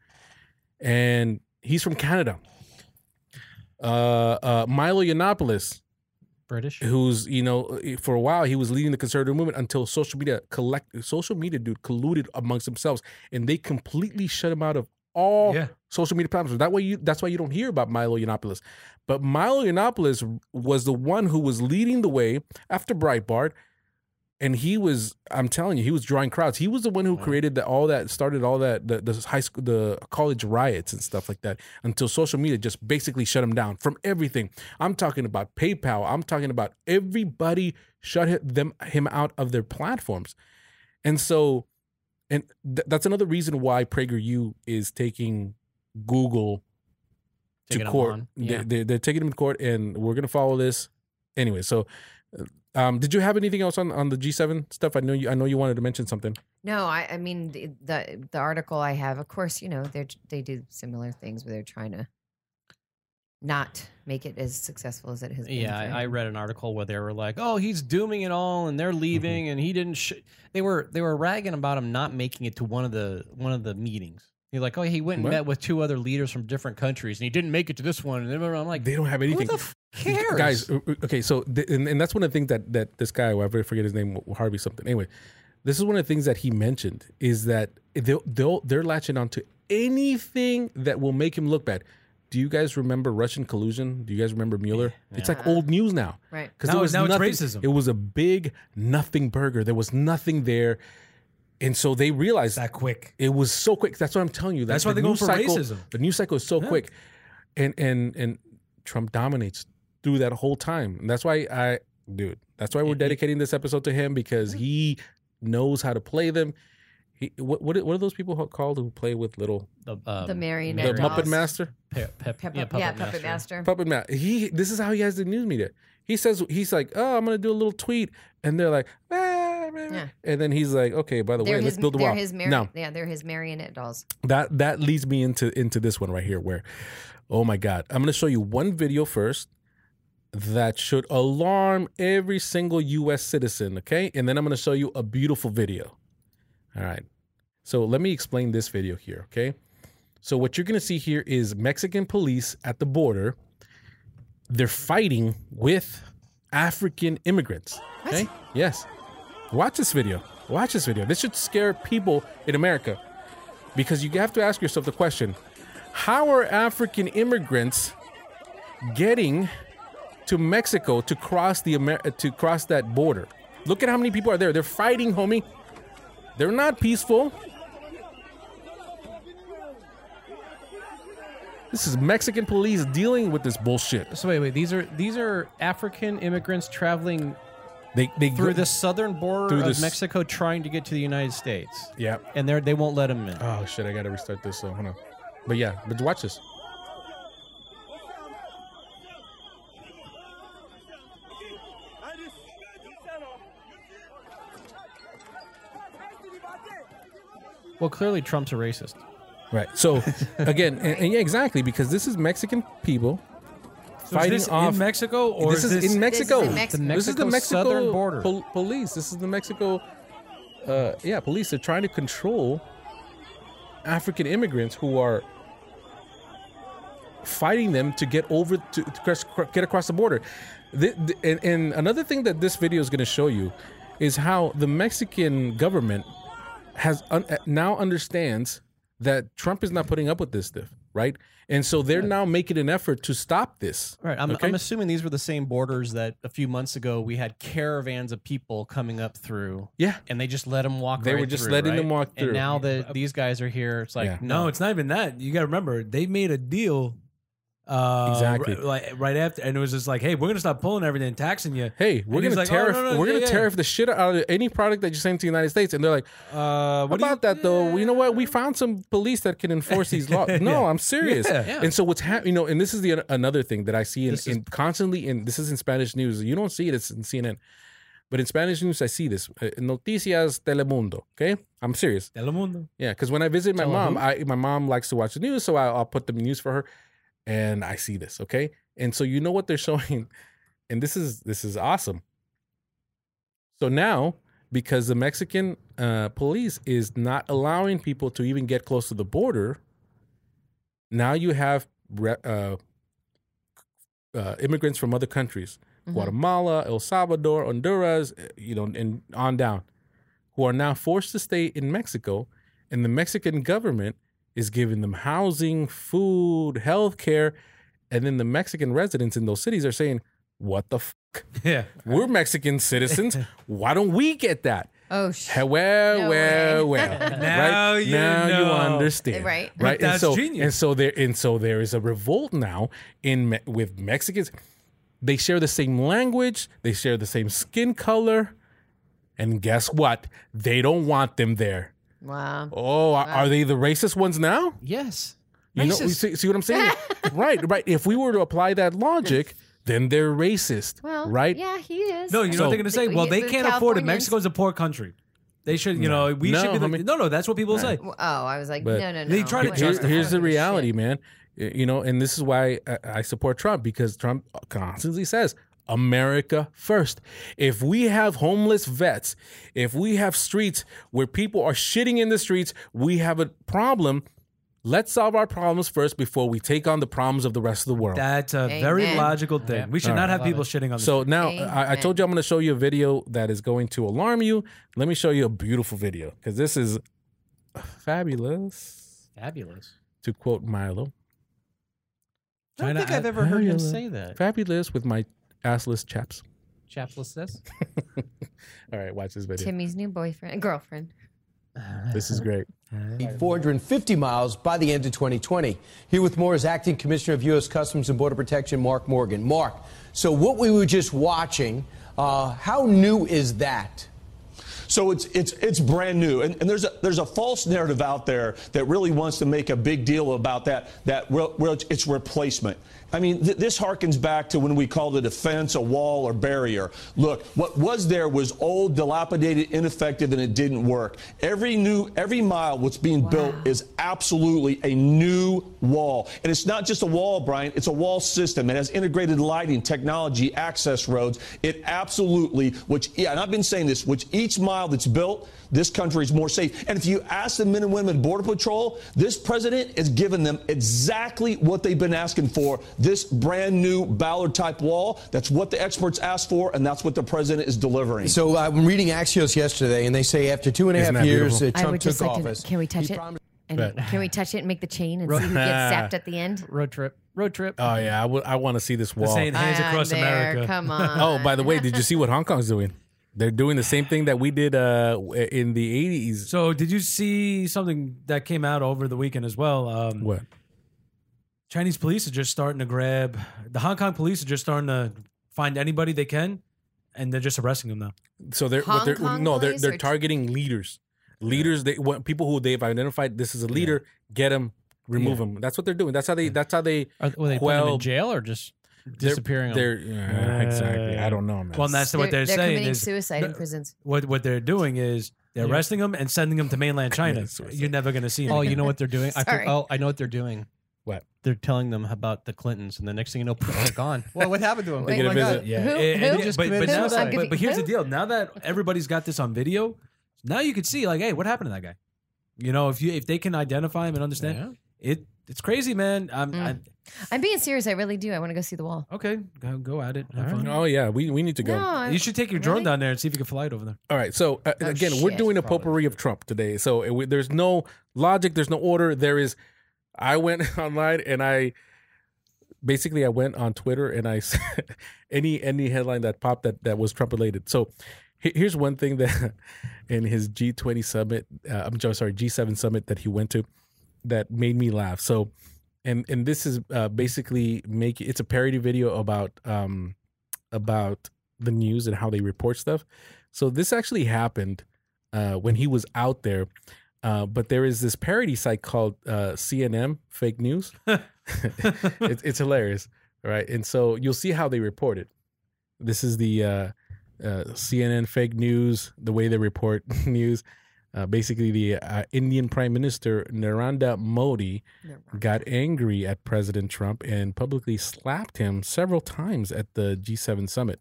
and he's from Canada. Uh, uh, Milo Yiannopoulos, British. who's, you know, for a while he was leading the conservative movement until social media collect social media dude colluded amongst themselves and they completely shut him out of all Yeah. social media platforms. That way, you that's why you don't hear about Milo Yiannopoulos. But Milo Yiannopoulos was the one who was leading the way after Breitbart, and he was. I'm telling you, he was drawing crowds. He was the one who created the, all that, started all that, the, the high school, the college riots and stuff like that. Until social media just basically shut him down from everything. I'm talking about PayPal. I'm talking about everybody shut him, them him out of their platforms, and so. And th- that's another reason why PragerU is taking Google Taking to them court. on, They- yeah. They, they're taking them to court, and we're going to follow this anyway. So, uh, um, did you have anything else on, on the G seven stuff? I know you. I know you wanted to mention something. No, I, I mean the, the the article I have, of course, you know, they they do similar things where they're trying to not make it as successful as it has been. Yeah, for I, I him. read an article where they were like, "Oh, he's dooming it all, and they're Mm-hmm. leaving, and he didn't." Sh-. They were they were ragging about him not making it to one of the one of the meetings. He's like, "Oh, he went and What? met with two other leaders from different countries, and he didn't make it to this one." And I'm like, They don't have anything. "Who the f- cares, Guys, uh, uh, okay, so th- and, and that's one of the things that that this guy, I forget his name, Harvey something. Anyway, this is one of the things that he mentioned is that they'll, they'll they're latching on to anything that will make him look bad. Do you guys remember Russian collusion? Do you guys remember Mueller? It's like old news now. Right. Because Now- there was now it's nothing, racism. It was a big nothing burger. There was nothing there. And so they realized That quick. it was so quick. That's what I'm telling you. That's the why they're going news for cycle, racism. The news cycle is so quick. And and and Trump dominates through that whole time. And that's why I dude, that's why we're dedicating this episode to him, because he knows how to play them. He, what what what are those people called who play with little the, um, The marionette the dolls. Muppet Master? Pe- pep- Pep- yeah, yeah, Puppet Puppet Master. Master. Puppet Master. He this is how he has the news media. He says he's like, oh, I'm gonna do a little tweet, and they're like, ah, ah, ah. Yeah. And then he's like, okay, by the They're way, his, let's build a they're wall. his mari- Now yeah, they're his marionette dolls. that that leads me into into this one right here, where, oh my God, I'm gonna show you one video first that should alarm every single U S citizen, okay? And then I'm gonna show you a beautiful video. All right. So let me explain this video here, okay? So what you're gonna see here is Mexican police at the border. They're fighting with African immigrants. Okay? Yes. Watch this video. Watch this video. This should scare people in America, because you have to ask yourself the question: how are African immigrants getting to Mexico to cross the Amer- to cross that border? Look at how many people are there. They're fighting, homie. They're not peaceful. This is Mexican police dealing with this bullshit. So wait, wait. These are these are African immigrants traveling They they through go- the southern border through of this- Mexico, trying to get to the United States, Yeah. and they they won't let them in. Oh shit! I gotta restart this. So hold on. But yeah, but watch this. Well, clearly Trump's a racist. Right. So again, and, and yeah, exactly, because this is Mexican people So fighting is this off in Mexico or this is is, this in Mexico. in Mexico. This is the Mexico Mexico southern border. pol- police. This is the Mexico. Uh, yeah, police are trying to control African immigrants who are fighting them to get over to, to cross, get across the border. The, the, and, and another thing that this video is going to show you is how the Mexican government has un, now understands that Trump is not putting up with this stuff, right? And so they're now making an effort to stop this. Right. I'm, okay? I'm assuming these were the same borders that a few months ago we had caravans of people coming up through. Yeah. And they just let them walk. They right were just through, letting right? them walk through. And now that these guys are here, it's like Yeah. no, No, it's not even that. You got to remember, they made a deal. Uh, Exactly. ri- like right after, and it was just like, "Hey, we're gonna stop pulling everything, and taxing you." Hey, we're And he's gonna like, oh, tariff. no, no, we're yeah, gonna yeah. tariff the shit out of any product that you send to the United States. And they're like, Uh, what do about you- that though? You know what? We found some police that can enforce these laws. No, Yeah. I'm serious. Yeah. Yeah. And so what's happening? You know, and this is the another thing that I see in, This is- in constantly in this is in Spanish news. You don't see it. It's in C N N, but in Spanish news I see this. Uh, Noticias Telemundo. Okay, I'm serious. Telemundo. Yeah, because when I visit my Tele mom, who? I my mom likes to watch the news, so I, I'll put the news for her, and I see this. Okay, and so you know what they're showing, and this is this is awesome. So now, because the Mexican uh, police is not allowing people to even get close to the border, now you have re- uh, uh, immigrants from other countries, Guatemala, El Salvador, Honduras, uh, you know, and on down, who are now forced to stay in Mexico, and the Mexican government is giving them housing, food, health care. And then the Mexican residents in those cities are saying, what the fuck? Yeah. We're Mexican citizens. Why don't we get that? Oh, sh- Hey, well, No well, way. well. Now right? you now know. you understand. Right. Right. That's and so, genius. And so there and so there is a revolt now in Me- with Mexicans. They share the same language, they share the same skin color, and guess what? They don't want them there. Wow. Oh, are- are they the racist ones now? Yes. You know, Racist. you see, see what I'm saying? right, right. If we were to apply that logic, then they're racist. Well, right? yeah, he is. No, you know So- what they're going to say? The- Well, they the can't afford it. Californians- Mexico's a poor country. They should, you know, we No, should be the, homie. no, no, that's what people say. Oh, I was like, But- no, no, no. They try to Like, Here- justify here's the shit. reality, man. Y- You know, and this is why I, I support Trump, because Trump constantly says, America first. If we have homeless vets, if we have streets where people are shitting in the streets, we have a problem. Let's solve our problems first before we take on the problems of the rest of the world. That's a very Amen. logical thing. Yeah. We should All not right. have Love people it. shitting on the So now I, I told you I'm going to show you a video that is going to alarm you. Let me show you a beautiful video because this is fabulous, Fabulous. to quote Milo. I don't China- think I've ever heard him Fabulous. say that. Fabulous with my assless chaps. Chapless says. All right, watch this video. Timmy's new boyfriend, girlfriend. This is great. four hundred fifty miles by the end of twenty twenty. Here with more is Acting Commissioner of U S Customs and Border Protection, Mark Morgan. Mark, so what we were just watching, uh, how new is that? So it's it's it's brand new, and, and there's a there's a false narrative out there that really wants to make a big deal about that that real, real, it's replacement. I mean, th- this harkens back to when we called it a fence, a wall, or barrier. Look, what was there was old, dilapidated, ineffective, and it didn't work. Every new every mile what's being built is absolutely a new wall, and it's not just a wall, Brian. It's a wall system. It has integrated lighting, technology, access roads. It absolutely, which yeah, and I've been saying this, which each mile that's built, this country is more safe. And if you ask the men and women at Border Patrol, this president is giving them exactly what they've been asking for, this brand new Ballard-type wall. That's what the experts asked for, and that's what the president is delivering. So uh, I'm reading Axios yesterday, and they say after two and a Isn't half that years beautiful? that I Trump would took just like office. to. Can we touch he it? promised- And But- can we touch it and make the chain and see who gets zapped at the end? Road trip. Road trip. Oh yeah, I, w- I want to see this wall. saying hands Ah, across there, America. Come on. Oh, by the way, did you see what Hong Kong's doing? They're doing the same thing that we did uh, in the eighties. So, did you see something that came out over the weekend as well? Um, What? Chinese police are just starting to grab the Hong Kong police are just starting to find anybody they can, and they're just arresting them now. So they're, Hong what they're Kong no, they're police they're or- targeting leaders. Leaders, they want people who they've identified. This is a leader. Get them, remove them. That's what they're doing. That's how they. That's how they. Are, were they putting him Well, in jail or just They're- disappearing? them? They're, yeah, exactly. I don't know, man. Well, and that's They're, what they're, they're saying committing is suicide in No, prisons. what what they're doing is they're arresting them and sending them to mainland China. Yeah, suicide. You're never going to see them. Oh, again. you know what they're doing? I for- Sorry. oh, I know what they're doing. What? They're telling them about the Clintons, and the next thing you know, they're gone. Well, what happened to them? They get a Oh my God. visit. Yeah, Who- and- who- and- just but, but, committed now, suicide? but, but here's the Who? deal. Now that everybody's got this on video, now you can see like, hey, what happened to that guy? You know, if you if they can identify him and understand it, it's crazy, man. I'm, Mm. I'm I'm being serious. I really do. I want to go see the wall. okay. Go, go at it. Have fun. Oh yeah, we, we need to go. No, I- You should take your drone Really? down there and see if you can fly it over there. All right. So uh, Oh, again, we're shit. doing a potpourri of Trump today. So uh, we, there's no logic. There's no order. There is. I went online and I basically I went on Twitter and I any any headline that popped that that was Trump related. So he- here's one thing that in his G twenty summit, uh, I'm sorry, sorry, G seven summit that he went to, that made me laugh. So. And and this is uh, basically make it's a parody video about um about the news and how they report stuff. So this actually happened uh, when he was out there, uh, but there is this parody site called uh, C N N Fake News. it's, it's hilarious, right? And so you'll see how they report it. This is the uh, uh, C N N Fake News, the way they report news. Uh, basically, the uh, Indian Prime Minister Narendra Modi got angry at President Trump and publicly slapped him several times at the G seven summit.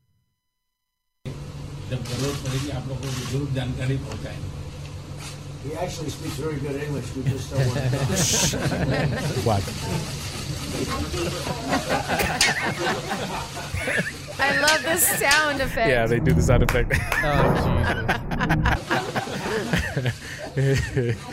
He actually speaks very good English. We just don't want to. What? I love this sound effect. Yeah, they do the sound effect. Oh, Jesus.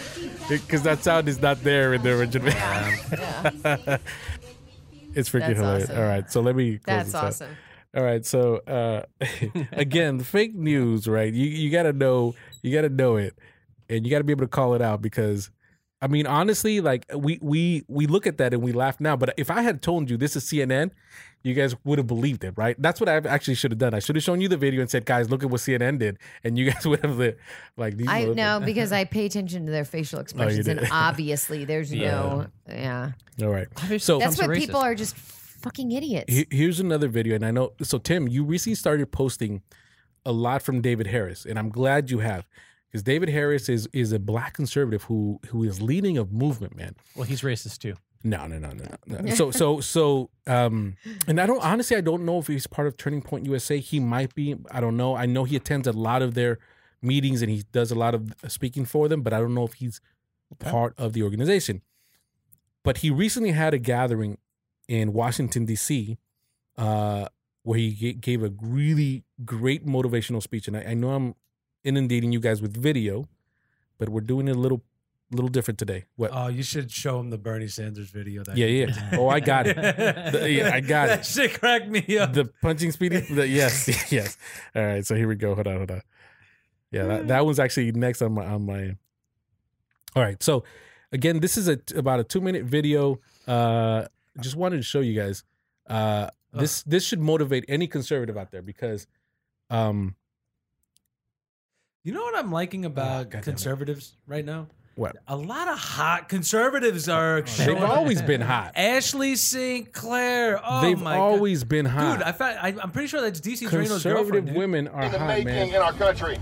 because that sound is not there in the original. Yeah. It's freaking That's hilarious. awesome. All right, so let me. Close That's this out. awesome. All right, so uh, again, the fake news, right? You you gotta know, you gotta know it, and you gotta be able to call it out because, I mean, honestly, like we we we look at that and we laugh now, but if I had told you this is C N N, you guys would have believed it, right? That's what I actually should have done. I should have shown you the video and said, guys, look at what C N N did, and you guys would have like these. I motherfuckers- know because I pay attention to their facial expressions, and did. obviously there's no, yeah. All right, so That's Trump's what a people racist. are just fucking idiots. He- Here's another video, and I know. So, Tim, you recently started posting a lot from David Harris, and I'm glad you have, because David Harris is is a black conservative who who is leading a movement, man. Well, he's racist too. No, no, no, no. no. So, so, so, um, and I don't honestly, I don't know if he's part of Turning Point U S A. He might be. I don't know. I know he attends a lot of their meetings and he does a lot of speaking for them, but I don't know if he's part of the organization. But he recently had a gathering in Washington, D C, uh, where he g- gave a really great motivational speech. And I, I know I'm inundating you guys with video, but we're doing it a little little different today. What? Oh, you should show him the Bernie Sanders video. That yeah, yeah. Oh, I got it. The- yeah, I got that it. shit cracked me up. The punching speedy? The, yes, yes. All right, so here we go. Hold on, hold on. Yeah, that, that one's actually next on my on my. All right, so again, this is a about a two minute video. Uh, just wanted to show you guys. Uh, this this should motivate any conservative out there because, um, You know what I'm liking about God damn it. conservatives right now? what? A lot of hot conservatives are They've showing up. always been hot. Ashley Saint Clair. Oh They've my always God. been hot. Dude, I found, I, I'm pretty sure that's D C Drano's Conservative girlfriend. dude. women are in the hot, making man. in our country.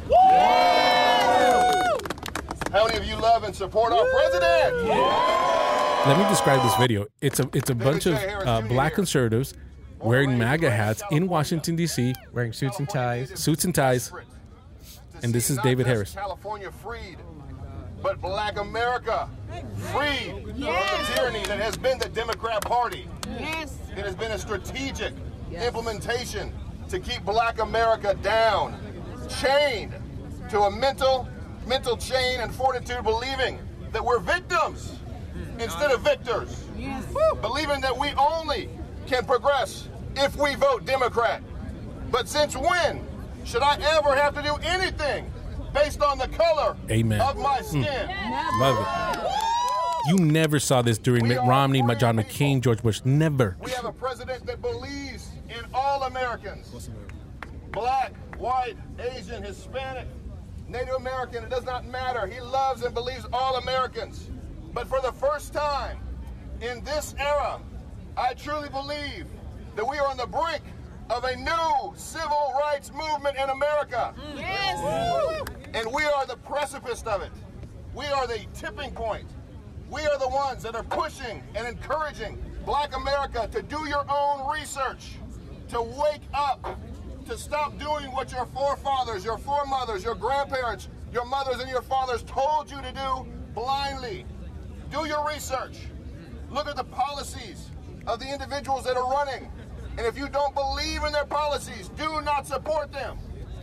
How many of you love and support our president? Let me describe this video. It's a it's a bunch of uh, black conservatives wearing MAGA hats in Washington D C, Wearing suits and ties. suits and ties. And this is Not David just Harris. California freed, but Black America freed from the tyranny that has been the Democrat Party. Yes. It has been a strategic implementation to keep Black America down, chained to a mental mental chain and fortitude, believing that we're victims instead of victors. Yes. Believing that we only can progress if we vote Democrat. But since when should I ever have to do anything based on the color Amen. of my skin? Love it. You never saw this during Mitt Romney, John McCain, George Bush. Never. We have a president that believes in all Americans. Black, white, Asian, Hispanic, Native American, it does not matter. He loves and believes all Americans. But for the first time in this era, I truly believe that we are on the brink of a new civil rights movement in America. Yes. And we are the precipice of it. We are the tipping point. We are the ones that are pushing and encouraging Black America to do your own research, to wake up, to stop doing what your forefathers, your foremothers, your grandparents, your mothers and your fathers told you to do blindly. Do your research. Look at the policies of the individuals that are running. And if you don't believe in their policies, do not support them.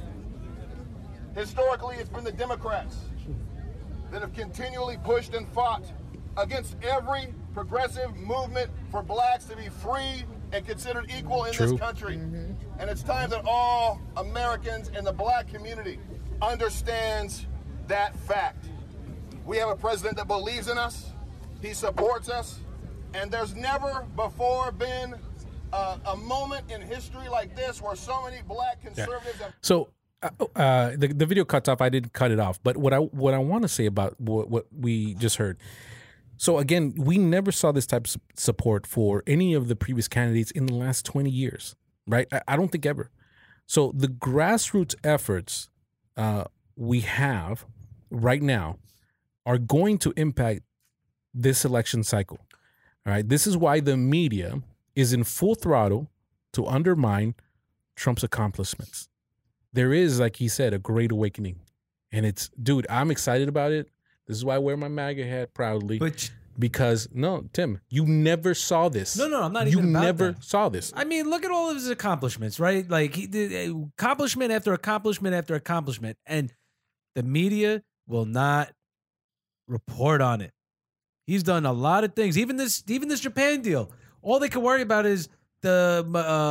Historically, it's been the Democrats that have continually pushed and fought against every progressive movement for blacks to be free and considered equal in True. this country. And it's time that all Americans and the black community understands that fact. We have a president that believes in us, he supports us, and there's never before been uh, a moment in history like this where so many black conservatives have So uh, uh, the the video cuts off. I didn't cut it off, but what I what I want to say about what, what we just heard. So again, we never saw this type of su- support for any of the previous candidates in the last twenty years, right? I, I don't think ever. So the grassroots efforts uh, we have right now are going to impact this election cycle. All right. This is why the media is in full throttle to undermine Trump's accomplishments. There is, like he said, a great awakening. And it's, dude, I'm excited about it. This is why I wear my MAGA hat proudly. But because, no, Tim, you never saw this. No, no, I'm not you even about never that. saw this. I mean, look at all of his accomplishments, right? Like he did accomplishment after accomplishment after accomplishment, and the media will not report on it. He's done a lot of things. Even this, even this Japan deal. All they can worry about is the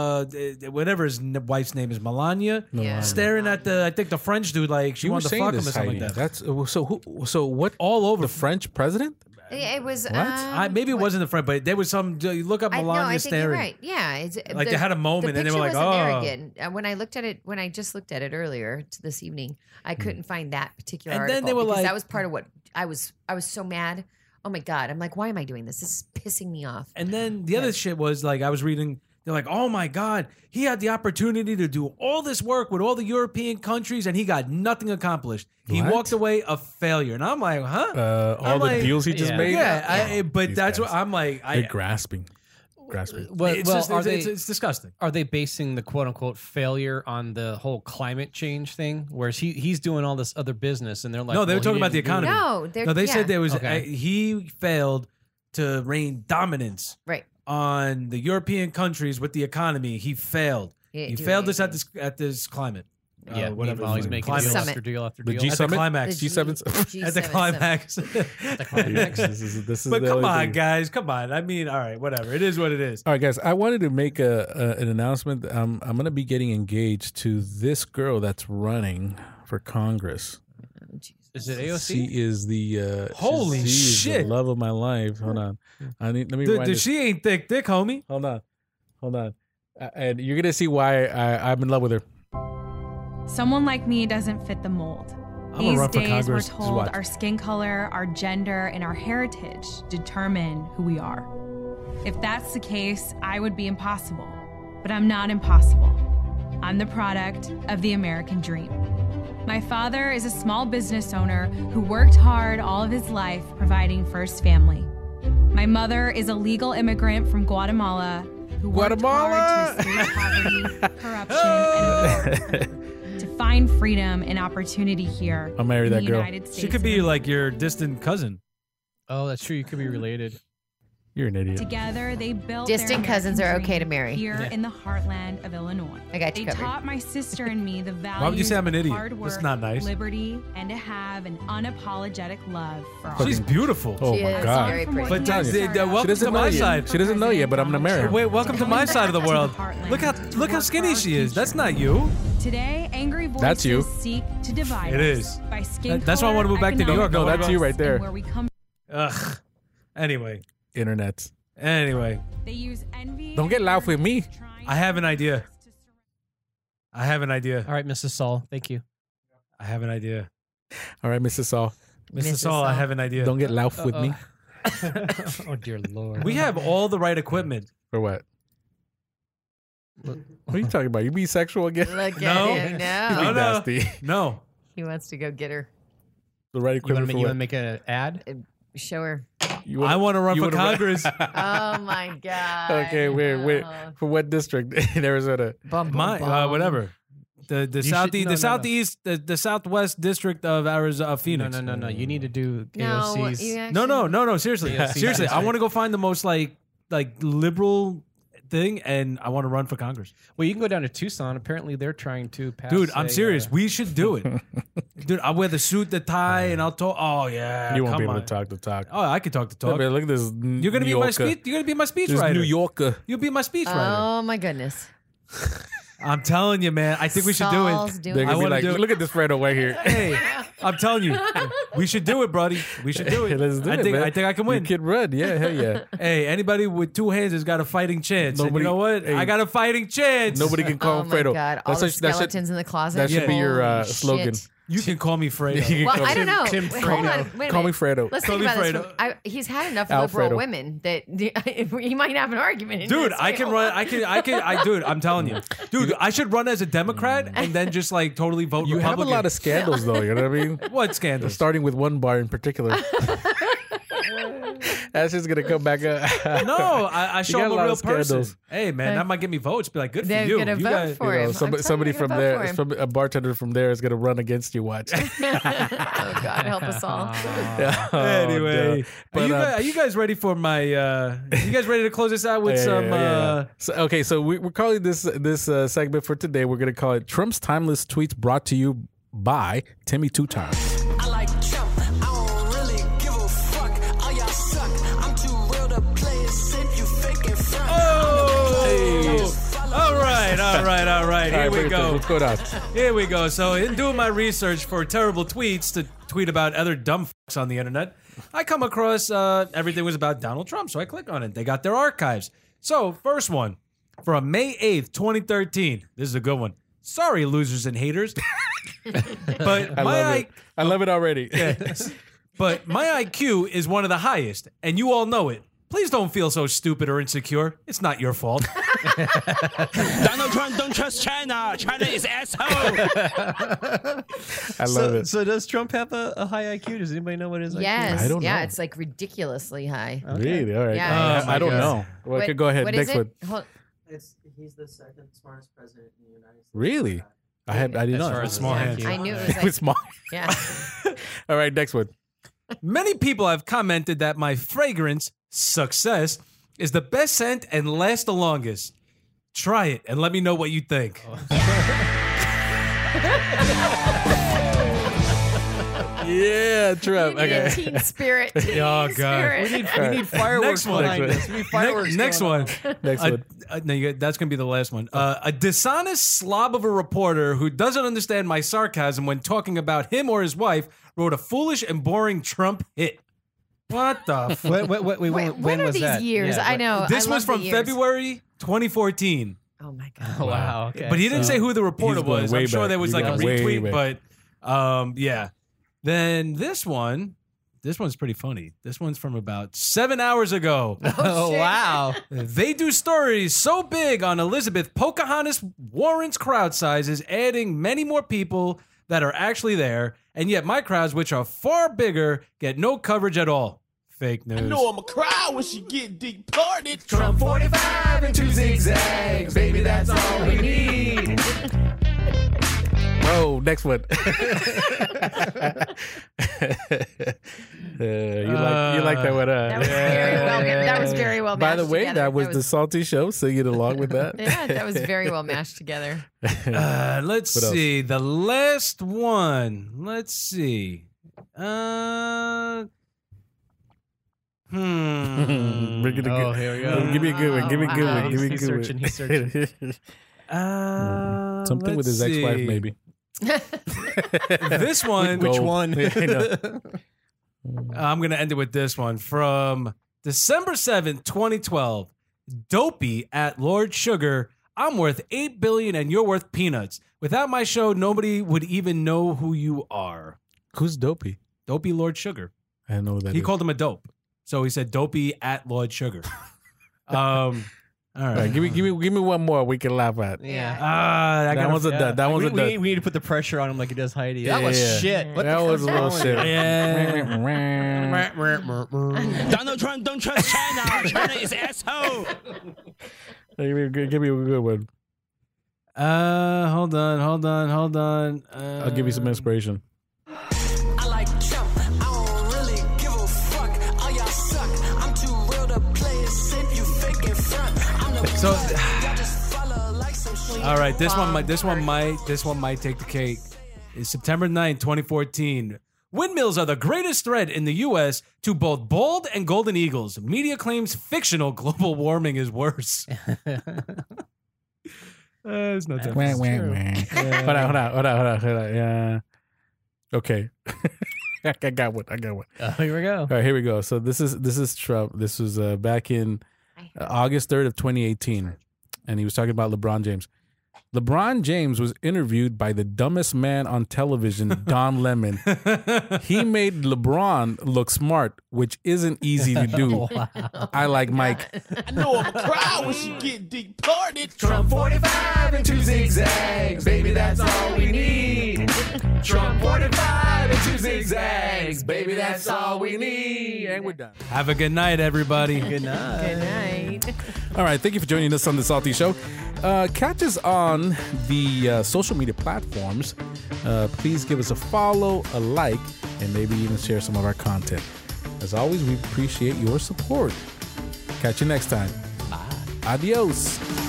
uh, whatever his wife's name is, Melania, Yeah. staring at the I think the French dude like she You were wanted to saying fuck him or this, something Heidi. like that. That's uh, so. Who? So what? All over the French president. It was. What? Um, I, maybe it what- wasn't the French, but there was some. You look up I, no, Melania I think staring. you're right. Yeah, it's, Like, they had a moment the and they were picture like, wasn't "Oh." there again." Uh, when I looked at it, when I just looked at it earlier to this evening, I couldn't find that particular And article then they were because like- that was part of what I was. I was so mad. Oh my god! I'm like, why am I doing this? This is pissing me off. And then the other shit was like I was reading. They're like, oh my God, he had the opportunity to do all this work with all the European countries and he got nothing accomplished. He What? walked away a failure. And I'm like, huh? Uh, all I'm the like- deals he just Yeah. made. Yeah, I, but These that's guys. what I'm like. I, They're grasping, grasping. Well, it's, well, just, are it's, they, it's, it's disgusting. are they basing the quote unquote failure on the whole climate change thing? Whereas he he's doing all this other business, and they're like, No, they were well, he talking about the didn't do it. economy. No, they're No, they yeah. said there was Okay. uh, he failed to reign dominance right. on the European countries with the economy. He failed. He didn't He do failed this at anything. this at this climate. Uh, Yeah, whatever. meanwhile, he's it's making climate. deal Summit. after deal after The deal. G At the summit, climax. The G sevens. G At the seven climax. The climax. this is, this is But the come only on, thing. guys. Come on. I mean, all right, whatever. It is what it is. All right, guys. I wanted to make a, a an announcement. Um, I'm going to be getting engaged to this girl that's running for Congress. Is it A O C? She is the uh, Holy she is shit. the love of my life. Hold on, I need. Let me. Dude, rewind dude, this. she ain't thick, thick, homie. Hold on, hold on, uh, and you're gonna see why I, I'm in love with her. Someone like me doesn't fit the mold. I'm gonna These run for days, Congress. we're Just told watch. our skin color, our gender, and our heritage determine who we are. If that's the case, I would be impossible. But I'm not impossible. I'm the product of the American dream. My father is a small business owner who worked hard all of his life providing for his family. My mother is a legal immigrant from Guatemala who worked Guatemala! hard to escape poverty, corruption, and war. To find freedom and opportunity here I'll marry in that the girl. United States She could of be America. like your distant cousin. Oh, that's true. You could be related. You're an idiot. Together, they built Distant their cousins American are okay dream to marry. here Yeah. in the heartland of Illinois. I got you They covered. taught my sister and me the values Why would you say I'm an of idiot? hard work, That's not nice. liberty, and to have an unapologetic love for all. She's beautiful. Oh She my is god. very pretty. But telling uh, you. uh, She welcome doesn't to know my yet. side. She doesn't know yet, but I'm gonna marry her. Wait, welcome to my side of the world. Heartland Look how to look how work skinny for she our is. That's future. not you. Today, angry voices That's you. seek to divide It us is. by skin That- that's why I color, wanna move back to New York. economic No, that's you right class, there. and where we come. Ugh. Anyway, Internet. anyway, They use envy. Don't get and loud with me. trying I have an idea. to surround- I have an idea. All right, Missus Saul. Thank you. I have an idea. All right, Missus Saul. Missus Missus Saul, I Saul. have an idea. Don't get loud with me. Oh dear lord. We have all the right equipment. For what? What are you talking about? You bisexual again? Look No. at him. You No. No, be no. nasty. No. He wants to go get her. The right You want equipment to for make, you what? wanna make an ad? Show her. You I want to run you for wanna run- Congress. Oh my god. Okay, wait, wait. Oh. For what district in Arizona? Bum, bum, My, uh, bum. whatever. The the should- southeast, no, the no, no. southeast, the, the southwest district of Arizona, of Phoenix. No, no, no, no. You need to do No, A O Cs. you No, no, actually- no, no. Seriously, A O C seriously. I district. want to go find the most like like liberal thing, and I want to run for Congress. Well, you can go down to Tucson. Apparently, they're trying to pass. Dude, I'm a, serious. uh, We should do it. Dude, I'll wear the suit, the tie, and I'll talk. Oh yeah, You won't come be able on. to talk the talk. Oh, I can talk the Look, talk. man, look at this. You're gonna be my speech. You're gonna be my speech This writer. New Yorker. You'll be my speech writer. Oh my goodness. I'm telling you, man. I think we should do Saul's it. doing They're I gonna be wanna like, do it. look at this Fredo right here. Hey, I'm telling you, we should do it, buddy. We should do it. Let's do I it, think man. I think I can You win. can run. Yeah, hell yeah. Hey, anybody with two hands has got a fighting chance. And Nobody- you know what? hey, I got a fighting chance. Nobody can call Oh him my Fredo. god. All That's the a- that should- skeletons in the closet. that should be your, uh, Holy slogan. shit. You can call me Fredo. You can Well, call I him- don't know. Tim Wait, hold Fredo. on. Wait a Call me minute. Fredo. Let's Call think me about this. Fredo. I, he's had enough Alfredo. liberal women that he might have an argument. in Dude, this. I Wait, can hold run. on. I can. I can. I dude. I'm telling you, dude. I should run as a Democrat and then just like totally vote You have a Republican. lot of scandals, though. You know what I mean? what scandals? Starting with one bar in particular. That's just gonna come back up. No, I, I show got him a a lot real of scandals. person. Hey, man, that might get me votes. Be like, good for They're you. gonna you vote guys- for You know, him. somebody, I'm somebody telling from you, there, vote for him. from, a bartender from there is gonna run against you. Watch. Oh God, help us all. Oh, Anyway, duh. are, But, you uh, guys, are you guys ready for my? Uh, you guys ready to close this out with Yeah, some? yeah, yeah. Uh, So, okay, so we, we're calling this this uh, segment for today. We're gonna call it Trump's Timeless Tweets, brought to you by Timmy Two Times. I like Trump. I don't really give right, here we bring it to go. us. What's going on? Here we go. So, in doing my research for terrible tweets to tweet about other dumb fucks on the internet, I come across uh, everything was about Donald Trump. So I click on it. They got their archives. So, first one from May eighth, twenty thirteen. This is a good one. Sorry, losers and haters. but I my love I, it. I love it already. Yes. But my I Q is one of the highest, and you all know it. Please don't feel so stupid or insecure. It's not your fault. Donald Trump don't trust China. China is asshole. I love so, it. So does Trump have a, a high I Q? Does anybody know what his Yes. I Q is? I don't yeah, know. it's like ridiculously high. Really? All right. Yeah. Uh, I don't God. know. Well, What- okay, go ahead. what is Next it? one. Hold- It's, he's the second smartest president in the United States. Really? I had. I did As not. far as Small his I hands. Q. I knew it was like, With small. yeah. All right. Next one. Many people have commented that my fragrance, Success, is the best scent and lasts the longest. Try it and let me know what you think. Yeah, Trump. You need a Okay. teen spirit. Teen Oh, God. spirit. We need, we need fireworks Next one. behind Next us. We need fireworks. Next going one. on. Next A- one. uh, no, you, that's going to be the last one. Uh, a dishonest slob of a reporter who doesn't understand my sarcasm when talking about him or his wife wrote a foolish and boring Trump hit. What the f- Wait, wait, wait, wait, Wait, when, what when are was these that? years? Yeah, I what- know. This I was love the from years. February twenty fourteen. Oh my god. Oh, wow. Okay. But he didn't so- say who the reporter He's going was. way I'm sure back. there was He's like a going way retweet, but um, yeah. Then this one, this one's pretty funny. This one's from about seven hours ago. Oh, wow. They do stories so big on Elizabeth Pocahontas Warren's crowd sizes, adding many more people that are actually there, and yet my crowds, which are far bigger, get no coverage at all. Fake news. I'ma cry when she get deported. Trump forty-five and two zigzags, baby, that's all we need. Oh, next one. uh, you like you like that one? Uh, That was very well. That was very well. By the mashed way, together. that was the Salty Show. Singing along with that. Yeah, that was very well mashed together. Uh, let's What else? see. The last one. Let's see. Uh, hmm. Bring it a Oh, good- here we go. Give me a good one. Give me a good Wow. one. Give me a He's good searching, one. he's searching. Uh, Something with his let's ex-wife, see. maybe. This one. Which Gold. one? Yeah, I know. I'm going to end it with this one from December seventh, twenty twelve. Dopey at Lord Sugar. I'm worth eight billion dollars and you're worth peanuts. Without my show, nobody would even know who you are. Who's Dopey? Dopey Lord Sugar. I don't know who that He is. called him a dope. So he said Dopey at Lord Sugar. um, all All right. right, give me, give me, give me one more we can laugh at. Yeah. Ah, I That gotta- one's a dud. That Like, one's we, a dud. we, we need to put the pressure on him like he does Heidi. That was Yeah. shit. What that the was a fuck's little wrong with shit. Yeah. Donald Trump don't trust China. China is asshole. Give me, a good- give me a good one. Uh, hold on, hold on, hold on. Uh, I'll give you some inspiration. I like Trump. I don't really give a fuck. All y'all suck. I'm too real to play it safe. You fake in front. I'm the So- plug. Y'all just follow like some shit. All right, this one might this one might this one might take the cake. It's September ninth, twenty fourteen. Windmills are the greatest threat in the U S to both bald and golden eagles. Media claims fictional global warming is worse. Uh, it's not that Wah, funny. wah, wah. Hold on, hold on, hold on, hold on, hold on. Yeah. Okay. I got one. I got one. Oh, here we go. All right, here we go. So this is this is Trump. This was uh, back in uh, August third of twenty eighteen, and he was talking about LeBron James. LeBron James was interviewed by the dumbest man on television, Don Lemon. He made LeBron look smart, which isn't easy to do. Wow. I like Mike. I know I'ma cry when she get deported. Trump forty-five and two zigzags, baby, that's all we need. Trump forty-five and two zigzags, baby, that's all we need. And we're done. Have a good night, everybody. Good night. Good night. All right, thank you for joining us on the Salty Show. Uh, catch us on the uh, social media platforms. Uh, please give us a follow, a like, and maybe even share some of our content. As always, we appreciate your support. Catch you next time. Bye. Adios.